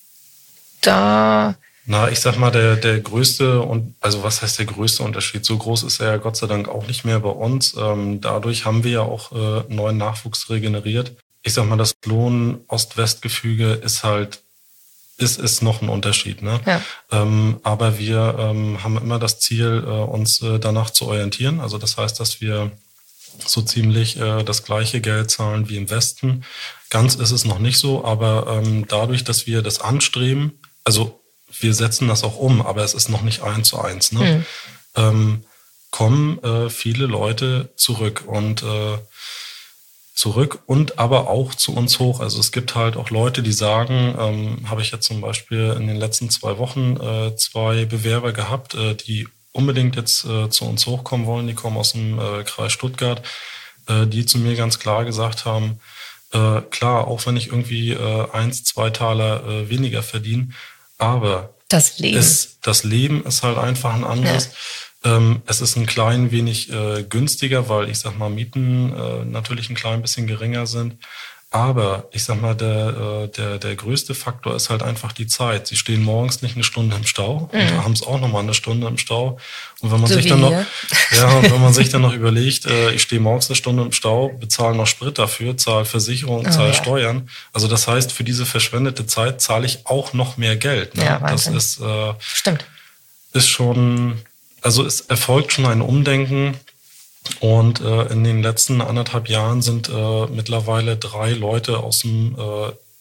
da... Na, ich sag mal, der, der größte, und also was heißt der größte Unterschied? So groß ist er ja Gott sei Dank auch nicht mehr bei uns. Ähm, dadurch haben wir ja auch äh, neuen Nachwuchs regeneriert. Ich sag mal, das Lohn-Ost-West-Gefüge ist halt, ist, ist noch ein Unterschied, ne? Ja. Ähm, aber wir ähm, haben immer das Ziel, äh, uns äh, danach zu orientieren. Also das heißt, dass wir so ziemlich äh, das gleiche Geld zahlen wie im Westen. Ganz ist es noch nicht so, aber ähm, dadurch, dass wir das anstreben, also wir setzen das auch um, aber es ist noch nicht eins zu eins, ne? Mhm. Ähm, kommen äh, viele Leute zurück und äh, zurück und aber auch zu uns hoch. Also es gibt halt auch Leute, die sagen, ähm, habe ich jetzt zum Beispiel in den letzten zwei Wochen äh, zwei Bewerber gehabt, äh, die unbedingt jetzt äh, zu uns hochkommen wollen. Die kommen aus dem äh, Kreis Stuttgart, äh, die zu mir ganz klar gesagt haben, äh, klar, auch wenn ich irgendwie äh, eins, zwei Taler äh, weniger verdiene, aber das Leben. Ist, das Leben ist halt einfach ein anderes. Ja. Ähm, es ist ein klein wenig äh, günstiger, weil ich sag mal Mieten äh, natürlich ein klein bisschen geringer sind. Aber ich sag mal, der, äh, der, der größte Faktor ist halt einfach die Zeit. Sie stehen morgens nicht eine Stunde im Stau mhm. und abends auch nochmal eine Stunde im Stau. Und wenn man so sich dann noch, ja, und wenn man sich dann noch überlegt, äh, ich stehe morgens eine Stunde im Stau, bezahle noch Sprit dafür, zahle Versicherung, oh, zahle ja. Steuern. Also das heißt, für diese verschwendete Zeit zahle ich auch noch mehr Geld. Ne? Ja, das Wahnsinn. ist, äh, Stimmt. ist schon, also es erfolgt schon ein Umdenken. Und äh, in den letzten anderthalb Jahren sind äh, mittlerweile drei Leute aus dem äh,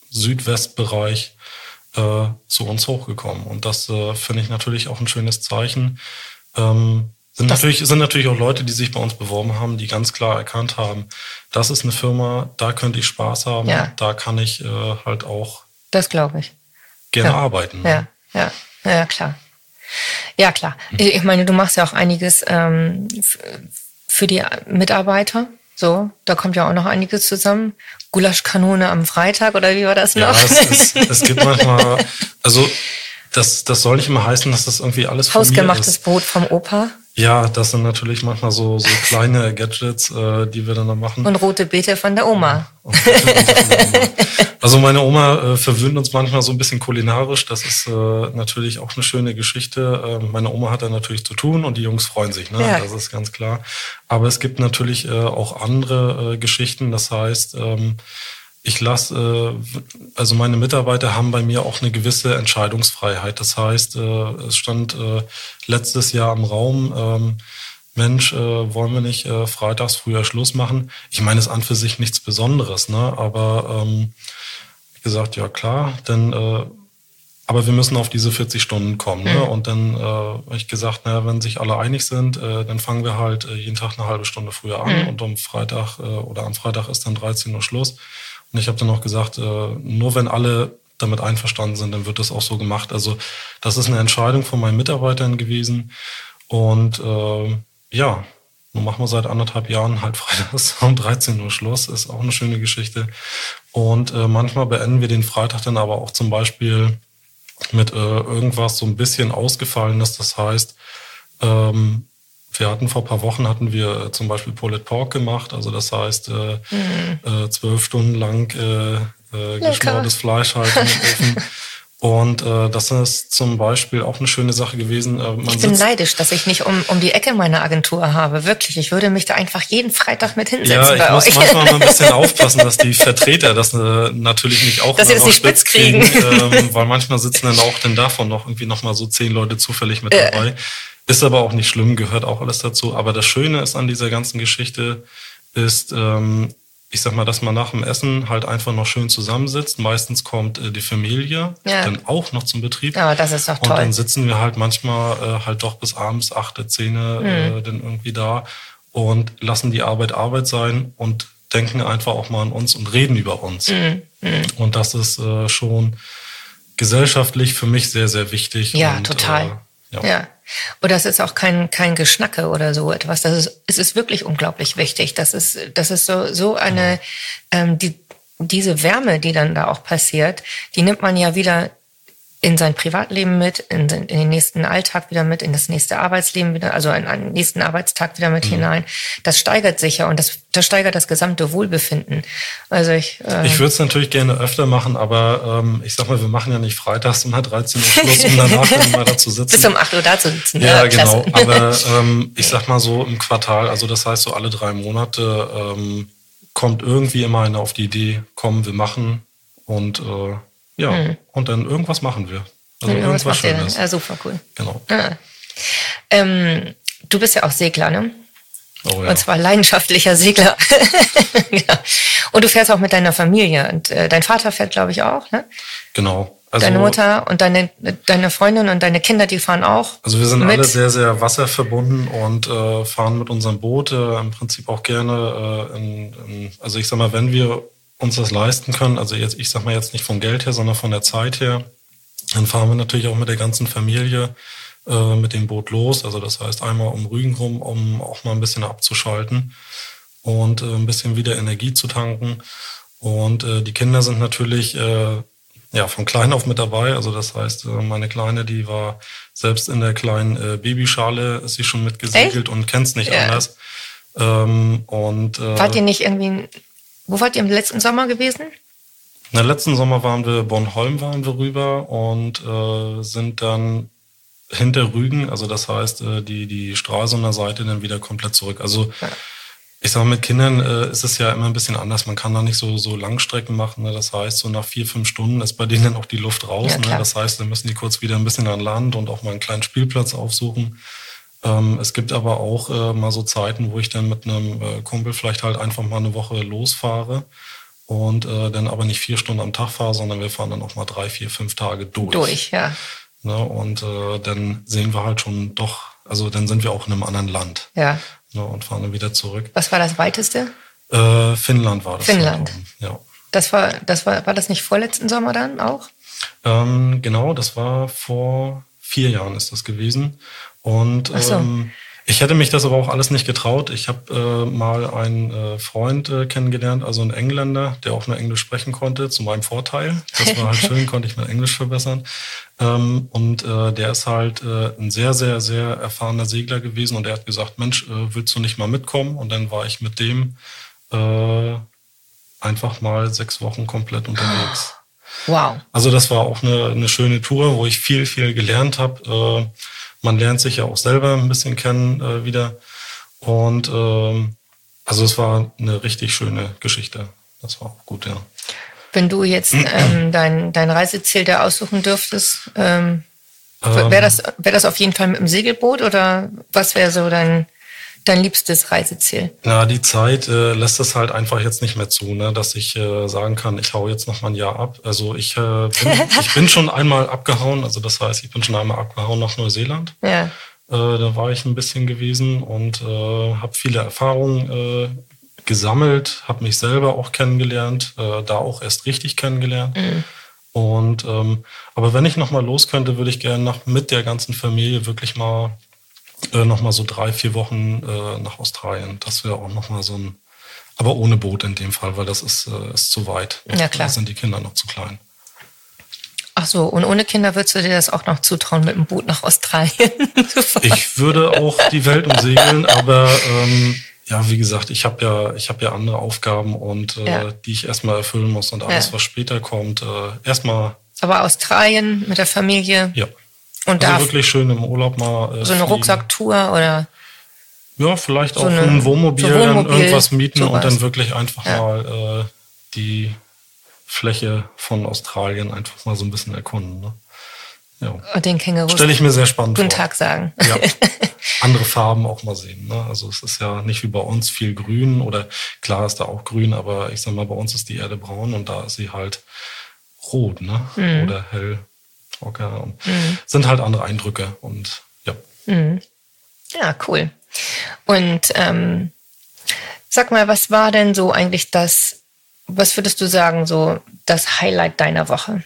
Südwestbereich äh, zu uns hochgekommen. Und das äh, finde ich natürlich auch ein schönes Zeichen. Ähm, sind natürlich, sind natürlich auch Leute, die sich bei uns beworben haben, die ganz klar erkannt haben, das ist eine Firma, da könnte ich Spaß haben, Ja. da kann ich äh, halt auch Das glaube ich. gerne Ja. arbeiten. Ne? Ja, ja, ja, klar. Ja, klar. Ich meine, du machst ja auch einiges ähm, f- für die Mitarbeiter. So, da kommt ja auch noch einiges zusammen. Gulaschkanone am Freitag oder wie war das Ja, noch? es, es, es gibt manchmal, also das, das soll nicht immer heißen, dass das irgendwie alles von mir Hausgemachtes ist. Brot vom Opa Ja, das sind natürlich manchmal so, so kleine Gadgets, äh, die wir dann, dann machen. und rote Beete von der Oma. Und- Also meine Oma äh, verwöhnt uns manchmal so ein bisschen kulinarisch. Das ist äh, natürlich auch eine schöne Geschichte. Äh, meine Oma hat da natürlich zu tun und die Jungs freuen sich, ne? Ja. Das ist ganz klar. Aber es gibt natürlich äh, auch andere äh, Geschichten. Das heißt, ähm, ich lasse, äh, also meine Mitarbeiter haben bei mir auch eine gewisse Entscheidungsfreiheit. Das heißt, äh, es stand äh, letztes Jahr im Raum, ähm, Mensch, äh, wollen wir nicht äh, freitags früher Schluss machen? Ich meine, es ist an für sich nichts Besonderes, ne? Aber ähm, wie gesagt, ja klar, denn äh, aber wir müssen auf diese vierzig Stunden kommen. Ne? Mhm. Und dann äh, habe ich gesagt, na, wenn sich alle einig sind, äh, dann fangen wir halt äh, jeden Tag eine halbe Stunde früher an Mhm. und am Freitag äh, oder am Freitag ist dann dreizehn Uhr Schluss. Und ich habe dann auch gesagt, äh, nur wenn alle damit einverstanden sind, dann wird das auch so gemacht. Also das ist eine Entscheidung von meinen Mitarbeitern gewesen. Und äh, ja, nun machen wir seit anderthalb Jahren halt freitags um dreizehn Uhr Schluss. Ist auch eine schöne Geschichte. Und äh, manchmal beenden wir den Freitag dann aber auch zum Beispiel mit äh, irgendwas so ein bisschen Ausgefallenes. Das heißt, ähm, wir hatten vor ein paar Wochen hatten wir äh, zum Beispiel Pulled Pork gemacht. Also das heißt, äh, Mhm. äh, zwölf Stunden lang äh, äh, Lecker. geschmortes Fleisch halt im Ofen. Und äh, das ist zum Beispiel auch eine schöne Sache gewesen. Äh, man Ich bin sitzt- neidisch, dass ich nicht um, um die Ecke meine Agentur habe. Wirklich. Ich würde mich da einfach jeden Freitag mit hinsetzen Ja, ich bei muss euch. manchmal mal ein bisschen aufpassen, dass die Vertreter das äh, natürlich nicht auch Dass sie immer das noch nicht spitz kriegen. ähm, weil manchmal sitzen dann auch dann davon noch irgendwie noch mal so zehn Leute zufällig mit Äh. dabei. Ist aber auch nicht schlimm, gehört auch alles dazu. Aber das Schöne ist an dieser ganzen Geschichte ist, ähm, ich sag mal, dass man nach dem Essen halt einfach noch schön zusammensitzt. Meistens kommt äh, die Familie Ja. dann auch noch zum Betrieb. Ja, das ist doch Und dann toll. sitzen wir halt manchmal äh, halt doch bis abends acht, zehn Mhm. äh, dann irgendwie da und lassen die Arbeit Arbeit sein und denken einfach auch mal an uns und reden über uns. Mhm. Und das ist äh, schon gesellschaftlich für mich sehr, sehr wichtig. Ja, und, total. Äh, ja. Ja. Und das ist auch kein, kein Geschnacke oder so etwas. Das ist, es ist wirklich unglaublich wichtig. Das ist, das ist so, so eine, ähm, die, diese Wärme, die dann da auch passiert, die nimmt man ja wieder in sein Privatleben mit, in, sein- in den nächsten Alltag wieder mit, in das nächste Arbeitsleben wieder, also in einen nächsten Arbeitstag wieder mit hinein. Das steigert sich ja und das, das steigert das gesamte Wohlbefinden. Also ich, äh, Ich würde es natürlich gerne öfter machen, aber ähm, ich sag mal, wir machen ja nicht freitags um dreizehn Uhr Schluss, um danach dann mal da zu sitzen. bis um acht Uhr da zu sitzen. Ja, klasse. genau. Aber ähm, ich sag mal so im Quartal, also das heißt so alle drei Monate ähm, kommt irgendwie immer einer auf die Idee, komm, wir machen und äh, ja, und dann irgendwas machen wir. Also Ja, irgendwas was macht ihr denn? Schönes. Ja, super cool. Genau. Ah. Ähm, du bist ja auch Segler, ne? Oh ja. Und zwar leidenschaftlicher Segler. Ja. Und du fährst auch mit deiner Familie. Und äh, dein Vater fährt, glaube ich, auch, ne? Genau. Also, Deine Mutter und deine, deine Freundin und deine Kinder, die fahren auch. Also wir sind mit. alle sehr, sehr wasserverbunden und äh, fahren mit unserem Boot äh, im Prinzip auch gerne äh, in, in, also ich sag mal, wenn wir uns das leisten können, also jetzt, ich sag mal jetzt nicht vom Geld her, sondern von der Zeit her, dann fahren wir natürlich auch mit der ganzen Familie äh, mit dem Boot los. Also das heißt einmal um Rügen rum, um auch mal ein bisschen abzuschalten und äh, ein bisschen wieder Energie zu tanken. Und äh, die Kinder sind natürlich äh, ja von klein auf mit dabei. Also das heißt, äh, meine Kleine, die war selbst in der kleinen äh, Babyschale, ist sie schon mitgesegelt Echt? und kennt's nicht Ja. anders. Ähm, und äh, Wart ihr nicht irgendwie, wo wart ihr im letzten Sommer gewesen? Na, letzten Sommer waren wir, Bornholm waren wir rüber und äh, sind dann hinter Rügen, also das heißt, äh, die, die Stralsunder Seite dann wieder komplett zurück. Also Ja. ich sage, mit Kindern äh, ist es ja immer ein bisschen anders. Man kann da nicht so, so Langstrecken machen. Ne? Das heißt, so nach vier, fünf Stunden ist bei denen dann auch die Luft raus. Ja, ne? klar. Das heißt, dann müssen die kurz wieder ein bisschen an Land und auch mal einen kleinen Spielplatz aufsuchen. Ähm, es gibt aber auch äh, mal so Zeiten, wo ich dann mit einem äh, Kumpel vielleicht halt einfach mal eine Woche losfahre und äh, dann aber nicht vier Stunden am Tag fahren, sondern wir fahren dann auch mal drei, vier, fünf Tage durch. Durch, ja. Ne? Und äh, dann sehen wir halt schon doch, also dann sind wir auch in einem anderen Land. Ja. Ne? Und fahren dann wieder zurück. Was war das Weiteste? Äh, Finnland war das. Finnland. Ja. Ja. Das war, das war, war das nicht vorletzten Sommer dann auch? Ähm, genau, das war vor vier Jahren ist das gewesen. Und Ach so. ähm, ich hätte mich das aber auch alles nicht getraut. Ich habe äh, mal einen äh, Freund äh, kennengelernt, also einen Engländer, der auch nur Englisch sprechen konnte, zu meinem Vorteil. Das war halt schön, konnte ich mein Englisch verbessern. Ähm, und äh, der ist halt äh, ein sehr, sehr, sehr erfahrener Segler gewesen. Und er hat gesagt, Mensch, äh, willst du nicht mal mitkommen? Und dann war ich mit dem äh, einfach mal sechs Wochen komplett unterwegs. Wow. Also das war auch eine, eine schöne Tour, wo ich viel, viel gelernt habe. Äh, man lernt sich ja auch selber ein bisschen kennen äh, wieder. Und ähm, also es war eine richtig schöne Geschichte. Das war auch gut, ja. Wenn du jetzt ähm, dein, dein Reiseziel da aussuchen dürftest, ähm, Ähm, wäre das, wär das auf jeden Fall mit dem Segelboot oder was wäre so dein, dein liebstes Reiseziel? Na, die Zeit äh, lässt es halt einfach jetzt nicht mehr zu, ne, dass ich äh, sagen kann, ich hau jetzt noch mal ein Jahr ab. Also ich, äh, bin, ich bin schon einmal abgehauen, also das heißt, ich bin schon einmal abgehauen nach Neuseeland. Ja. Äh, da war ich ein bisschen gewesen und äh, habe viele Erfahrungen äh, gesammelt, habe mich selber auch kennengelernt, äh, da auch erst richtig kennengelernt. Mhm. Und ähm, aber wenn ich noch mal los könnte, würde ich gerne nach mit der ganzen Familie wirklich mal äh, noch mal so drei, vier Wochen äh, nach Australien. Das wäre auch noch mal so ein, aber ohne Boot in dem Fall, weil das ist, äh, ist zu weit. Ja, klar. Da sind die Kinder noch zu klein. Ach so, und ohne Kinder würdest du dir das auch noch zutrauen, mit dem Boot nach Australien zu fahren? Ich würde auch die Welt umsegeln, aber ähm, ja, wie gesagt, ich habe ja, ich habe ja andere Aufgaben und äh, Ja. die ich erstmal erfüllen muss und alles, Ja. was später kommt, äh, erstmal Aber Australien mit der Familie ja. und Also da wirklich schön im Urlaub mal. Äh, so eine fliegen. Rucksacktour oder Ja, vielleicht so auch eine- ein Wohnmobil, so Wohnmobil, dann irgendwas mieten sowas. und dann wirklich einfach Ja. mal äh, die Fläche von Australien einfach mal so ein bisschen erkunden. Ne? Ja. und den Kängurus Stelle ich mir sehr spannend guten vor. Tag sagen. Ja. Andere Farben auch mal sehen. Ne? Also es ist ja nicht wie bei uns viel grün oder klar ist da auch grün, aber ich sag mal, bei uns ist die Erde braun und da ist sie halt rot, ne? Mhm. Oder hell. Okay. Und sind halt andere Eindrücke und ja. Ja, cool. Und ähm, sag mal, was war denn so eigentlich das, was würdest du sagen, so das Highlight deiner Woche?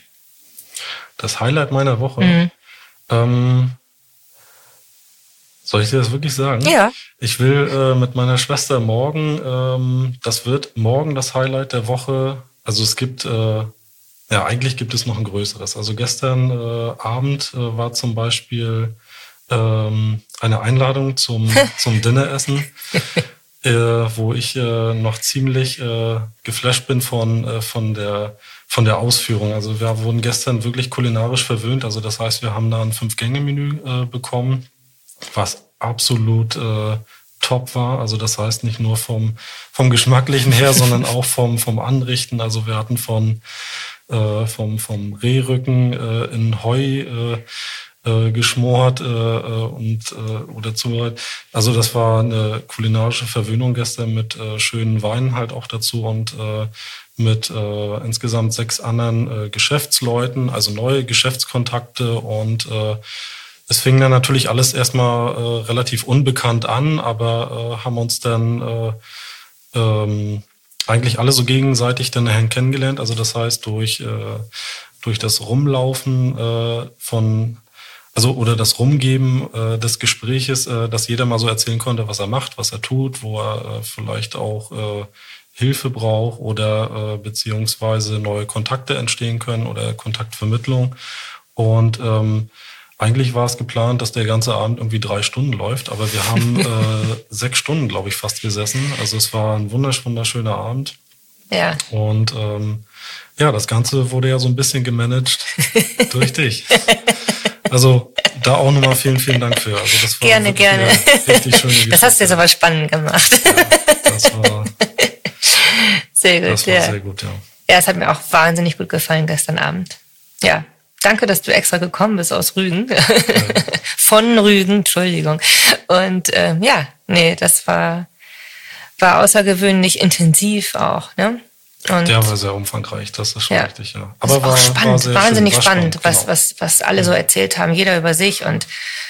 Das Highlight meiner Woche. Mhm. Ähm, soll ich dir das wirklich sagen? Ja. Ich will äh, mit meiner Schwester morgen, ähm, das wird morgen das Highlight der Woche. Also es gibt, äh, ja eigentlich gibt es noch ein größeres. Also gestern äh, Abend äh, war zum Beispiel ähm, eine Einladung zum, zum Dinneressen, äh, wo ich äh, noch ziemlich äh, geflasht bin von, äh, von der von der Ausführung. Also wir wurden gestern wirklich kulinarisch verwöhnt. Also das heißt, wir haben da ein Fünf-Gänge-Menü äh, bekommen, was absolut äh, top war. Also das heißt nicht nur vom, vom Geschmacklichen her, sondern auch vom, vom Anrichten. Also wir hatten von, äh, vom, vom Rehrücken äh, in Heu äh, äh, geschmort äh, und äh, oder zubereitet. Also das war eine kulinarische Verwöhnung gestern mit äh, schönen Weinen halt auch dazu und äh, mit äh, insgesamt sechs anderen äh, Geschäftsleuten, also neue Geschäftskontakte und äh, es fing dann natürlich alles erstmal äh, relativ unbekannt an, aber äh, haben uns dann äh, ähm, eigentlich alle so gegenseitig dann nachher kennengelernt. Also das heißt durch äh, durch das Rumlaufen äh, von also oder das Rumgeben äh, des Gespräches, äh, dass jeder mal so erzählen konnte, was er macht, was er tut, wo er äh, vielleicht auch äh, Hilfe braucht oder äh, beziehungsweise neue Kontakte entstehen können oder Kontaktvermittlung. Und ähm, eigentlich war es geplant, dass der ganze Abend irgendwie drei Stunden läuft, aber wir haben äh, sechs Stunden, glaube ich, fast gesessen. Also es war ein wundersch- wunderschöner Abend. Ja. Und ähm, ja, das Ganze wurde ja so ein bisschen gemanagt durch dich. Also da auch nochmal vielen, vielen Dank für. Also das war Gerne, wirklich gerne. eine richtig schöne Geschichte. Das hast du jetzt aber spannend gemacht. Ja, das war, Sehr gut, das war ja. sehr gut, ja. Ja, es hat mir auch wahnsinnig gut gefallen gestern Abend. Ja, danke, dass du extra gekommen bist aus Rügen. Ja. Von Rügen, Entschuldigung. Und ähm, ja, nee, das war, war außergewöhnlich intensiv auch. Ne? Und der war sehr umfangreich, das ist schon ja. richtig, ja. Aber das war auch spannend, war wahnsinnig schön, spannend, spannend, was, genau. was, was alle so erzählt haben, jeder über sich. Und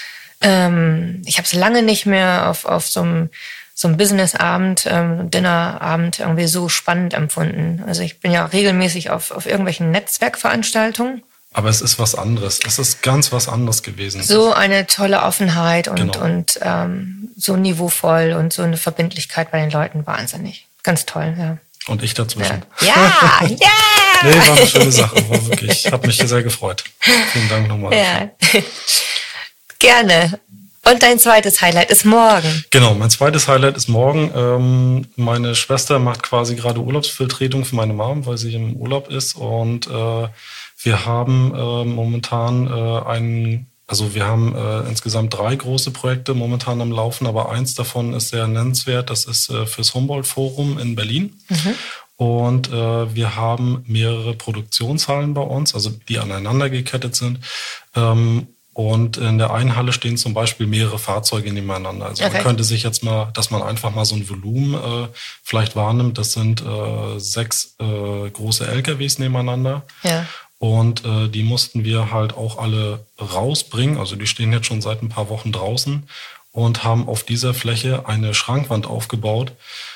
ähm, ich habe es lange nicht mehr auf, auf so einem so einem Businessabend, ähm, Dinnerabend irgendwie so spannend empfunden. Also ich bin ja regelmäßig auf, auf irgendwelchen Netzwerkveranstaltungen. Aber es ist was anderes. Es ist ganz was anderes gewesen. So eine tolle Offenheit und, Genau. und ähm, so niveauvoll und so eine Verbindlichkeit bei den Leuten. Wahnsinnig. Ganz toll, ja. Und ich dazwischen. Ja, ja! ja. Nee, war eine schöne Sache. War wirklich, hat mich sehr gefreut. Vielen Dank nochmal. Ja. Gerne. Und dein zweites Highlight ist morgen. Genau, mein zweites Highlight ist morgen. Ähm, meine Schwester macht quasi gerade Urlaubsvertretung für meine Mom, weil sie im Urlaub ist. Und äh, wir haben äh, momentan äh, einen, also wir haben äh, insgesamt drei große Projekte momentan am Laufen, aber eins davon ist sehr nennenswert. Das ist äh, fürs Humboldt-Forum in Berlin. Mhm. Und äh, wir haben mehrere Produktionshallen bei uns, also die aneinander gekettet sind. Ähm, Und in der einen Halle stehen zum Beispiel mehrere Fahrzeuge nebeneinander. Also okay. Man könnte sich jetzt mal, dass man einfach mal so ein Volumen äh, vielleicht wahrnimmt. Das sind äh, sechs äh, große L K Ws nebeneinander. Ja. Und äh, die mussten wir halt auch alle rausbringen. Also die stehen jetzt schon seit ein paar Wochen draußen und haben auf dieser Fläche eine Schrankwand aufgebaut.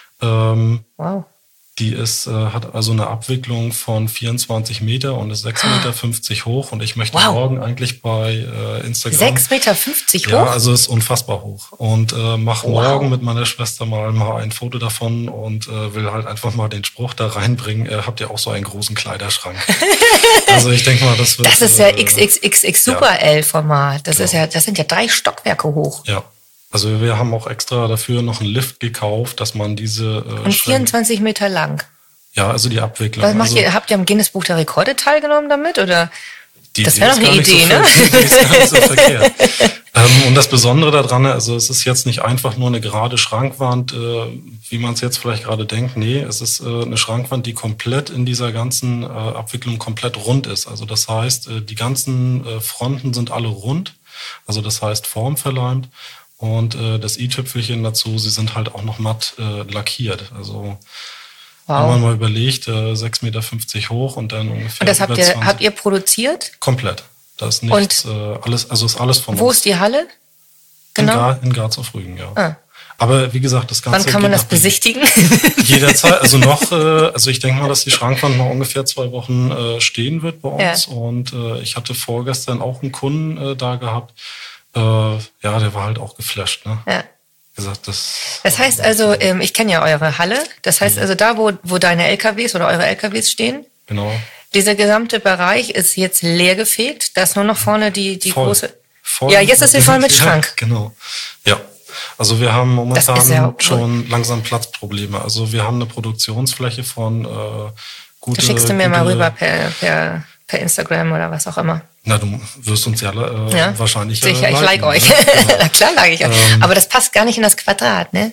Ähm, wow. Die ist, äh, hat also eine Abwicklung von vierundzwanzig Meter und ist sechs Meter fünfzig hoch. Und ich möchte wow. morgen eigentlich bei äh, Instagram... sechs Meter fünfzig hoch? Ja, also ist unfassbar hoch. Und äh, mache wow. morgen mit meiner Schwester mal, mal ein Foto davon und äh, will halt einfach mal den Spruch da reinbringen. Äh, habt ihr auch so einen großen Kleiderschrank? Also ich denke mal, das wird... Das ist ja äh, X X X X Super L-Format. Das genau. ist ja, das sind ja drei Stockwerke hoch. Ja. Also wir haben auch extra dafür noch einen Lift gekauft, dass man diese... Äh, und vierundzwanzig Meter lang. Ja, also die Abwicklung. Was macht also, ihr? Habt ihr am Guinness Buch der Rekorde teilgenommen damit? Oder? Die, das wäre doch eine Idee, so ne? Viel, die ist gar nicht so verkehrt. ähm, und das Besondere daran, also es ist jetzt nicht einfach nur eine gerade Schrankwand, äh, wie man es jetzt vielleicht gerade denkt. Nee, es ist äh, eine Schrankwand, die komplett in dieser ganzen äh, Abwicklung komplett rund ist. Also das heißt, äh, die ganzen äh, Fronten sind alle rund. Also das heißt formverleimt. Und äh, das i-Tüpfelchen dazu, sie sind halt auch noch matt äh, lackiert. Also wow. Haben wir mal überlegt, äh, sechs Meter fünfzig hoch und dann ungefähr. Und das habt ihr, habt ihr produziert? Komplett. Das ist nichts, äh, alles, also ist alles von wo uns. Wo ist die Halle? Genau. In, Gar, in Garz auf Rügen, ja. Ah. Aber wie gesagt, das Ganze. Wann kann man das besichtigen? Jederzeit. Also noch, äh, also ich denke mal, dass die Schrankwand noch ungefähr zwei Wochen äh, stehen wird bei uns. Ja. Und äh, ich hatte vorgestern auch einen Kunden äh, da gehabt. Äh, ja, der war halt auch geflasht, ne? Ja. Gesagt, das, das heißt also, ähm, ich kenne ja eure Halle. Das heißt also, da, wo, wo deine L K Ws oder eure L K Ws stehen, genau. Dieser gesamte Bereich ist jetzt leergefegt. Da ist nur noch vorne die, die voll. große. Voll. Ja, jetzt ist sie voll mit ja, Schrank. Genau. Ja. Also wir haben momentan ja schon langsam Platzprobleme. Also wir haben eine Produktionsfläche von äh, gute. Da schickst du mir gute, mal rüber per, per, per Instagram oder was auch immer. Na, du wirst uns ja, äh, ja. wahrscheinlich sicher. Äh, ich like ne? euch. Genau. Na klar, like ich euch. Ähm, Aber das passt gar nicht in das Quadrat, ne?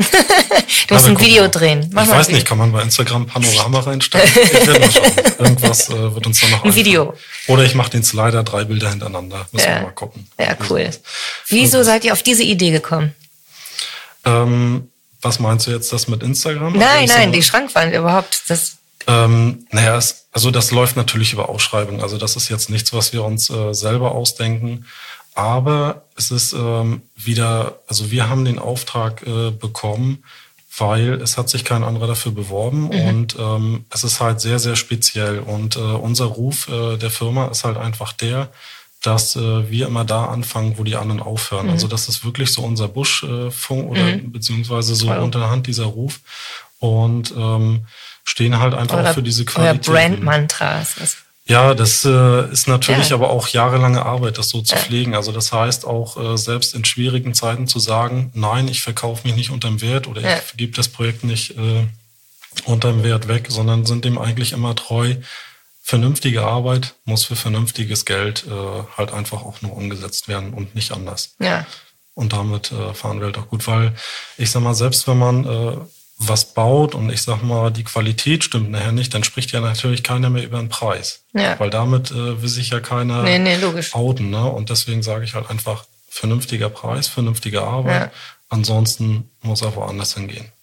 Du musst ein Video drehen. Mach ich weiß nicht, kann man bei Instagram Panorama reinstellen? Ich werde mal schauen. Irgendwas äh, wird uns da noch ein einfallen. Video. Oder ich mache den Slider, drei Bilder hintereinander. Müssen ja. wir mal gucken. Ja, cool. Wieso seid ihr auf diese Idee gekommen? Ähm, was meinst du jetzt, das mit Instagram? Nein, also nein, die Schrankwand überhaupt. Das ähm, naja, es, also das läuft natürlich über Ausschreibung. Also das ist jetzt nichts, was wir uns äh, selber ausdenken. Aber es ist ähm, wieder, also wir haben den Auftrag äh, bekommen, weil es hat sich kein anderer dafür beworben mhm. und ähm, es ist halt sehr, sehr speziell. Und äh, unser Ruf äh, der Firma ist halt einfach der, dass äh, wir immer da anfangen, wo die anderen aufhören. Mhm. Also das ist wirklich so unser Buschfunk äh, oder mhm. beziehungsweise so wow. unterhand dieser Ruf und ähm, stehen halt einfach oder, auch für diese Qualität. Oder Brand-Mantras. Ja, das äh, ist natürlich ja. aber auch jahrelange Arbeit, das so zu ja. pflegen. Also das heißt auch, äh, selbst in schwierigen Zeiten zu sagen, nein, ich verkaufe mich nicht unterm Wert oder ja. ich gebe das Projekt nicht äh, unterm Wert weg, sondern sind dem eigentlich immer treu. Vernünftige Arbeit muss für vernünftiges Geld äh, halt einfach auch nur umgesetzt werden und nicht anders. Ja. Und damit äh, fahren wir halt auch gut, weil ich sag mal, selbst wenn man äh, was baut und ich sag mal, die Qualität stimmt nachher nicht, dann spricht ja natürlich keiner mehr über den Preis. Ja. Weil damit äh, will sich ja keiner nee, nee, logisch. outen. Ne? Und deswegen sage ich halt einfach, vernünftiger Preis, vernünftige Arbeit. Ja. Ansonsten muss er woanders hingehen.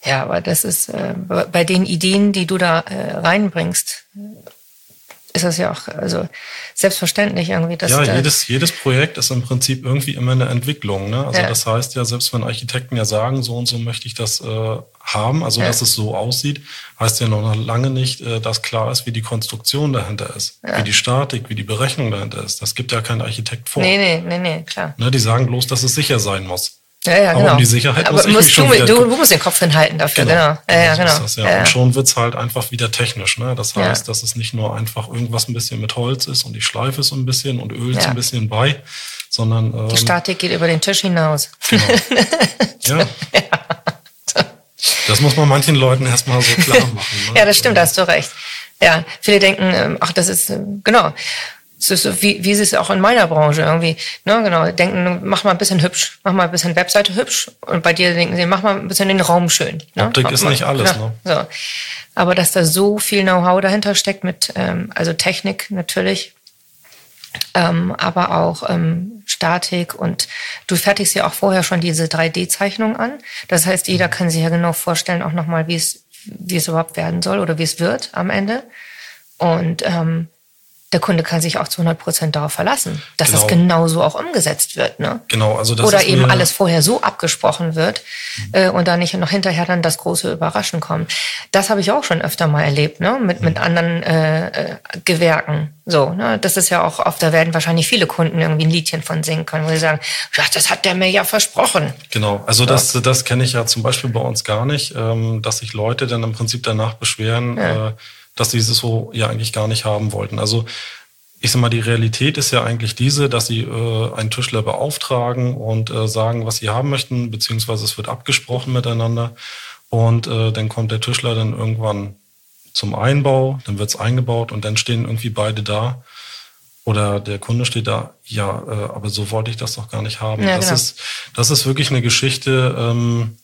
Ja, aber das ist äh, bei den Ideen, die du da äh, reinbringst, ist das ja auch also selbstverständlich irgendwie. Dass ja, da jedes, jedes Projekt ist im Prinzip irgendwie immer eine Entwicklung. Ne? Also ja. das heißt ja, selbst wenn Architekten ja sagen, so und so möchte ich das äh, haben, also ja. dass es so aussieht, heißt ja noch lange nicht, äh, dass klar ist, wie die Konstruktion dahinter ist, ja. wie die Statik, wie die Berechnung dahinter ist. Das gibt ja kein Architekt vor. Nee, nee, nee, nee, klar. Ne, die sagen bloß, dass es sicher sein muss. Ja, ja, aber genau. um die Sicherheit aber muss ich musst mich schon du, wieder... Du, du musst den Kopf hinhalten dafür, genau. genau. Ja, ja, so genau. ist das, ja. Ja. Und schon wird's halt einfach wieder technisch. Ne? Das heißt, ja. dass es nicht nur einfach irgendwas ein bisschen mit Holz ist und die Schleife so ein bisschen und Öl ja. ein bisschen bei, sondern... Ähm, die Statik geht über den Tisch hinaus. Genau. ja. ja. Das muss man manchen Leuten erstmal so klar machen. Ne? Ja, das stimmt, da hast du recht. Ja, viele denken, ach, das ist, genau... Es ist so, wie, wie ist es auch in meiner Branche irgendwie, ne, genau, denken, mach mal ein bisschen hübsch, mach mal ein bisschen Webseite hübsch und bei dir denken sie, mach mal ein bisschen den Raum schön. Ne? Optik ist mal, nicht alles, ne? ne? So. Aber dass da so viel Know-how dahinter steckt mit, ähm, also Technik natürlich, ähm, aber auch ähm, Statik und du fertigst ja auch vorher schon diese drei D-Zeichnung an. Das heißt, jeder kann sich ja genau vorstellen auch nochmal, wie es, wie es überhaupt werden soll oder wie es wird am Ende. Und, ähm, der Kunde kann sich auch zu hundert Prozent darauf verlassen, dass genau. das genauso auch umgesetzt wird. Ne? Genau, also das Oder ist eben mir alles vorher so abgesprochen wird mhm. äh, und da nicht noch hinterher dann das große Überraschen kommt. Das habe ich auch schon öfter mal erlebt, ne? mit, mhm. mit anderen äh, äh, Gewerken. So, ne? Das ist ja auch oft, da werden wahrscheinlich viele Kunden irgendwie ein Liedchen von singen können, wo sie sagen, ja, das hat der mir ja versprochen. Genau, also so. das, das kenne ich ja zum Beispiel bei uns gar nicht, ähm, dass sich Leute dann im Prinzip danach beschweren, ja. äh, dass sie es so ja eigentlich gar nicht haben wollten. Also ich sag mal, die Realität ist ja eigentlich diese, dass sie äh, einen Tischler beauftragen und äh, sagen, was sie haben möchten, beziehungsweise es wird abgesprochen miteinander und äh, dann kommt der Tischler dann irgendwann zum Einbau, dann wird's eingebaut und dann stehen irgendwie beide da oder der Kunde steht da, ja, äh, aber so wollte ich das doch gar nicht haben. Ja, das genau. ist das ist wirklich eine Geschichte, ähm,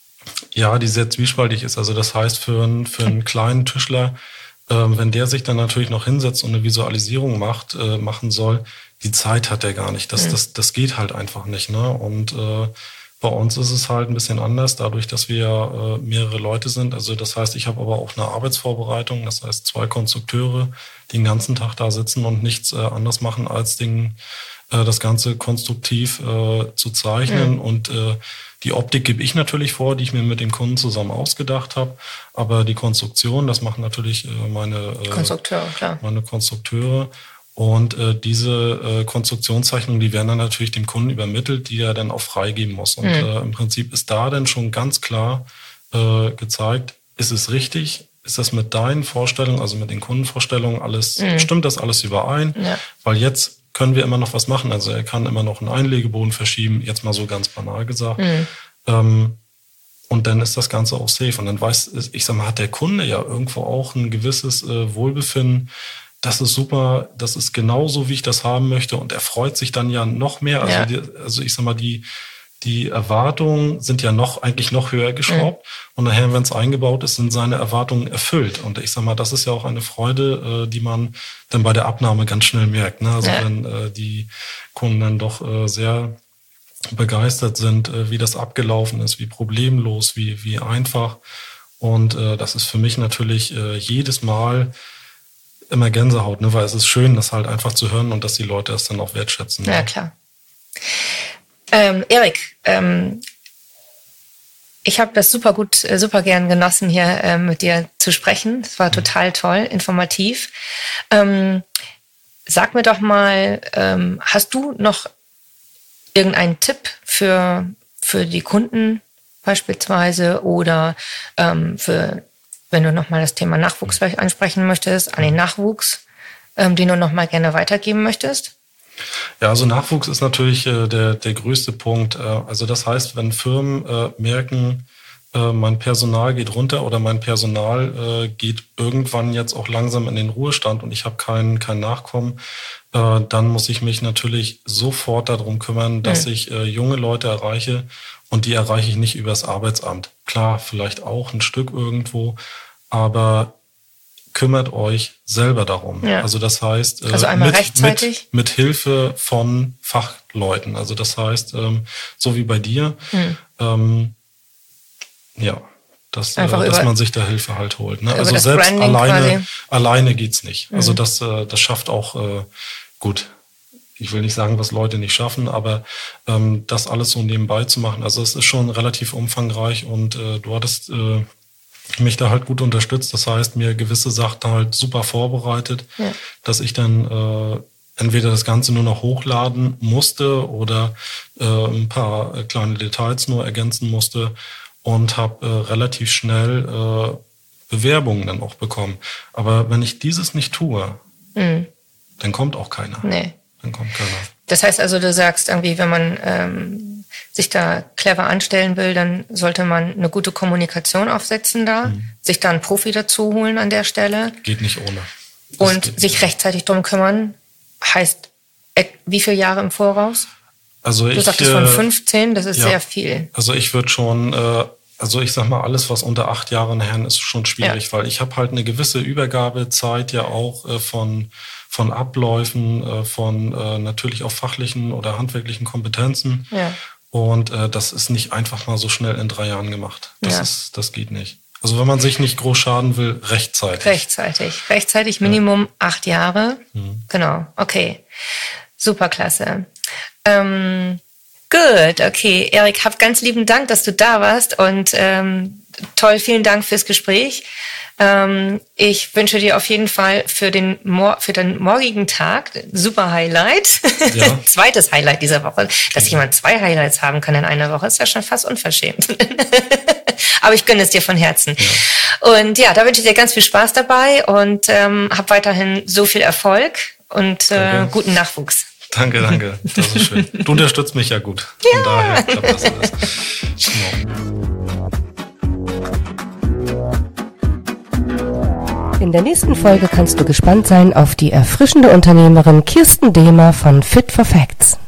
ja, die sehr zwiespältig ist. Also das heißt, für einen für einen kleinen Tischler, Ähm, wenn der sich dann natürlich noch hinsetzt und eine Visualisierung macht, äh, machen soll, die Zeit hat er gar nicht. Das, mhm. das, das geht halt einfach nicht. Ne? Und äh, bei uns ist es halt ein bisschen anders, dadurch, dass wir äh, mehrere Leute sind. Also das heißt, ich habe aber auch eine Arbeitsvorbereitung. Das heißt, zwei Konstrukteure, die den ganzen Tag da sitzen und nichts äh, anders machen, als den, äh, das Ganze konstruktiv äh, zu zeichnen. Mhm. Und äh, die Optik gebe ich natürlich vor, die ich mir mit dem Kunden zusammen ausgedacht habe. Aber die Konstruktion, das machen natürlich äh, meine, äh, Konstrukteure, klar. meine Konstrukteure. Und äh, diese äh, Konstruktionszeichnungen, die werden dann natürlich dem Kunden übermittelt, die er dann auch freigeben muss. Und mhm. äh, im Prinzip ist da dann schon ganz klar äh, gezeigt, ist es richtig? Ist das mit deinen Vorstellungen, also mit den Kundenvorstellungen alles, mhm. stimmt das alles überein? Ja. Weil jetzt können wir immer noch was machen. Also er kann immer noch einen Einlegeboden verschieben, jetzt mal so ganz banal gesagt. Mhm. Ähm, und dann ist das Ganze auch safe. Und dann weiß, ich sag mal, hat der Kunde ja irgendwo auch ein gewisses äh, Wohlbefinden. Das ist super, das ist genauso, wie ich das haben möchte. Und er freut sich dann ja noch mehr. Also, ja. die, also ich sag mal, die, die Erwartungen sind ja noch eigentlich noch höher geschraubt. Mhm. Und nachher, wenn es eingebaut ist, sind seine Erwartungen erfüllt. Und ich sag mal, das ist ja auch eine Freude, äh, die man dann bei der Abnahme ganz schnell merkt. Ne? Also ja. wenn äh, die Kunden dann doch äh, sehr begeistert sind, äh, wie das abgelaufen ist, wie problemlos, wie, wie einfach. Und äh, das ist für mich natürlich äh, jedes Mal immer Gänsehaut, ne? Weil es ist schön, das halt einfach zu hören und dass die Leute das dann auch wertschätzen. Ja, ne? klar. Ähm, Erik, ähm, ich habe das super gut, super gern genossen, hier ähm, mit dir zu sprechen. Es war total toll, informativ. Ähm, sag mir doch mal, ähm, hast du noch irgendeinen Tipp für, für die Kunden beispielsweise oder ähm, für, wenn du nochmal das Thema Nachwuchs vielleicht ansprechen möchtest, an den Nachwuchs, ähm, den du nochmal gerne weitergeben möchtest? Ja, also Nachwuchs ist natürlich äh, der, der größte Punkt. Äh, also das heißt, wenn Firmen äh, merken, äh, mein Personal geht runter oder mein Personal äh, geht irgendwann jetzt auch langsam in den Ruhestand und ich habe kein, kein Nachkommen, äh, dann muss ich mich natürlich sofort darum kümmern, dass mhm. ich äh, junge Leute erreiche und die erreiche ich nicht übers Arbeitsamt. Klar, vielleicht auch ein Stück irgendwo, aber kümmert euch selber darum. Ja. Also das heißt, also einmal mit, rechtzeitig? Mit, mit Hilfe von Fachleuten. Also das heißt, ähm, so wie bei dir, hm. ähm, ja, dass, Einfach äh, dass über- man sich da Hilfe halt holt. Ne? über Also das selbst Branding alleine, quasi. alleine geht's nicht. Also das, äh, das schafft auch äh, gut. Ich will nicht sagen, was Leute nicht schaffen, aber ähm, das alles so nebenbei zu machen, also es ist schon relativ umfangreich und äh, du hattest äh, mich da halt gut unterstützt. Das heißt, mir gewisse Sachen halt super vorbereitet, Ja. dass ich dann äh, entweder das Ganze nur noch hochladen musste oder äh, ein paar äh, kleine Details nur ergänzen musste und habe äh, relativ schnell äh, Bewerbungen dann auch bekommen. Aber wenn ich dieses nicht tue, Mhm. dann kommt auch keiner. Nee. Dann kommt keiner. Das heißt also, du sagst irgendwie, wenn man ähm, sich da clever anstellen will, dann sollte man eine gute Kommunikation aufsetzen da, Mhm. sich da einen Profi dazu holen an der Stelle Geht nicht ohne. Das und geht sich nicht. rechtzeitig drum kümmern. Heißt, äh, wie viele Jahre im Voraus? Also Du ich, sagtest von äh, fünfzehn, das ist ja. sehr viel. Also ich würde schon, äh, also ich sag mal, alles, was unter acht Jahren her ist, schon schwierig, Ja. weil ich habe halt eine gewisse Übergabezeit ja auch äh, von, von Abläufen, äh, von äh, natürlich auch fachlichen oder handwerklichen Kompetenzen. Ja. Und äh, das ist nicht einfach mal so schnell in drei Jahren gemacht. Das Ja. ist, das geht nicht. Also wenn man sich nicht groß schaden will, rechtzeitig. Rechtzeitig. Rechtzeitig Minimum acht Jahre. Mhm. Genau, okay. Superklasse. Ähm, gut, okay. Erik, hab ganz lieben Dank, dass du da warst und ähm, toll, vielen Dank fürs Gespräch. Ähm, ich wünsche dir auf jeden Fall für den, Mor- für den morgigen Tag super Highlight. Ja. Zweites Highlight dieser Woche. Dass jemand zwei Highlights haben kann in einer Woche, ist ja schon fast unverschämt. Aber ich gönne es dir von Herzen. Ja. Und ja, da wünsche ich dir ganz viel Spaß dabei und ähm, hab weiterhin so viel Erfolg und äh, guten Nachwuchs. Danke, danke. Das ist schön. Du unterstützt mich ja gut. Von ja. daher klappt das alles. Genau. In der nächsten Folge kannst du gespannt sein auf die erfrischende Unternehmerin Kirsten Dehmer von Fit for Facts.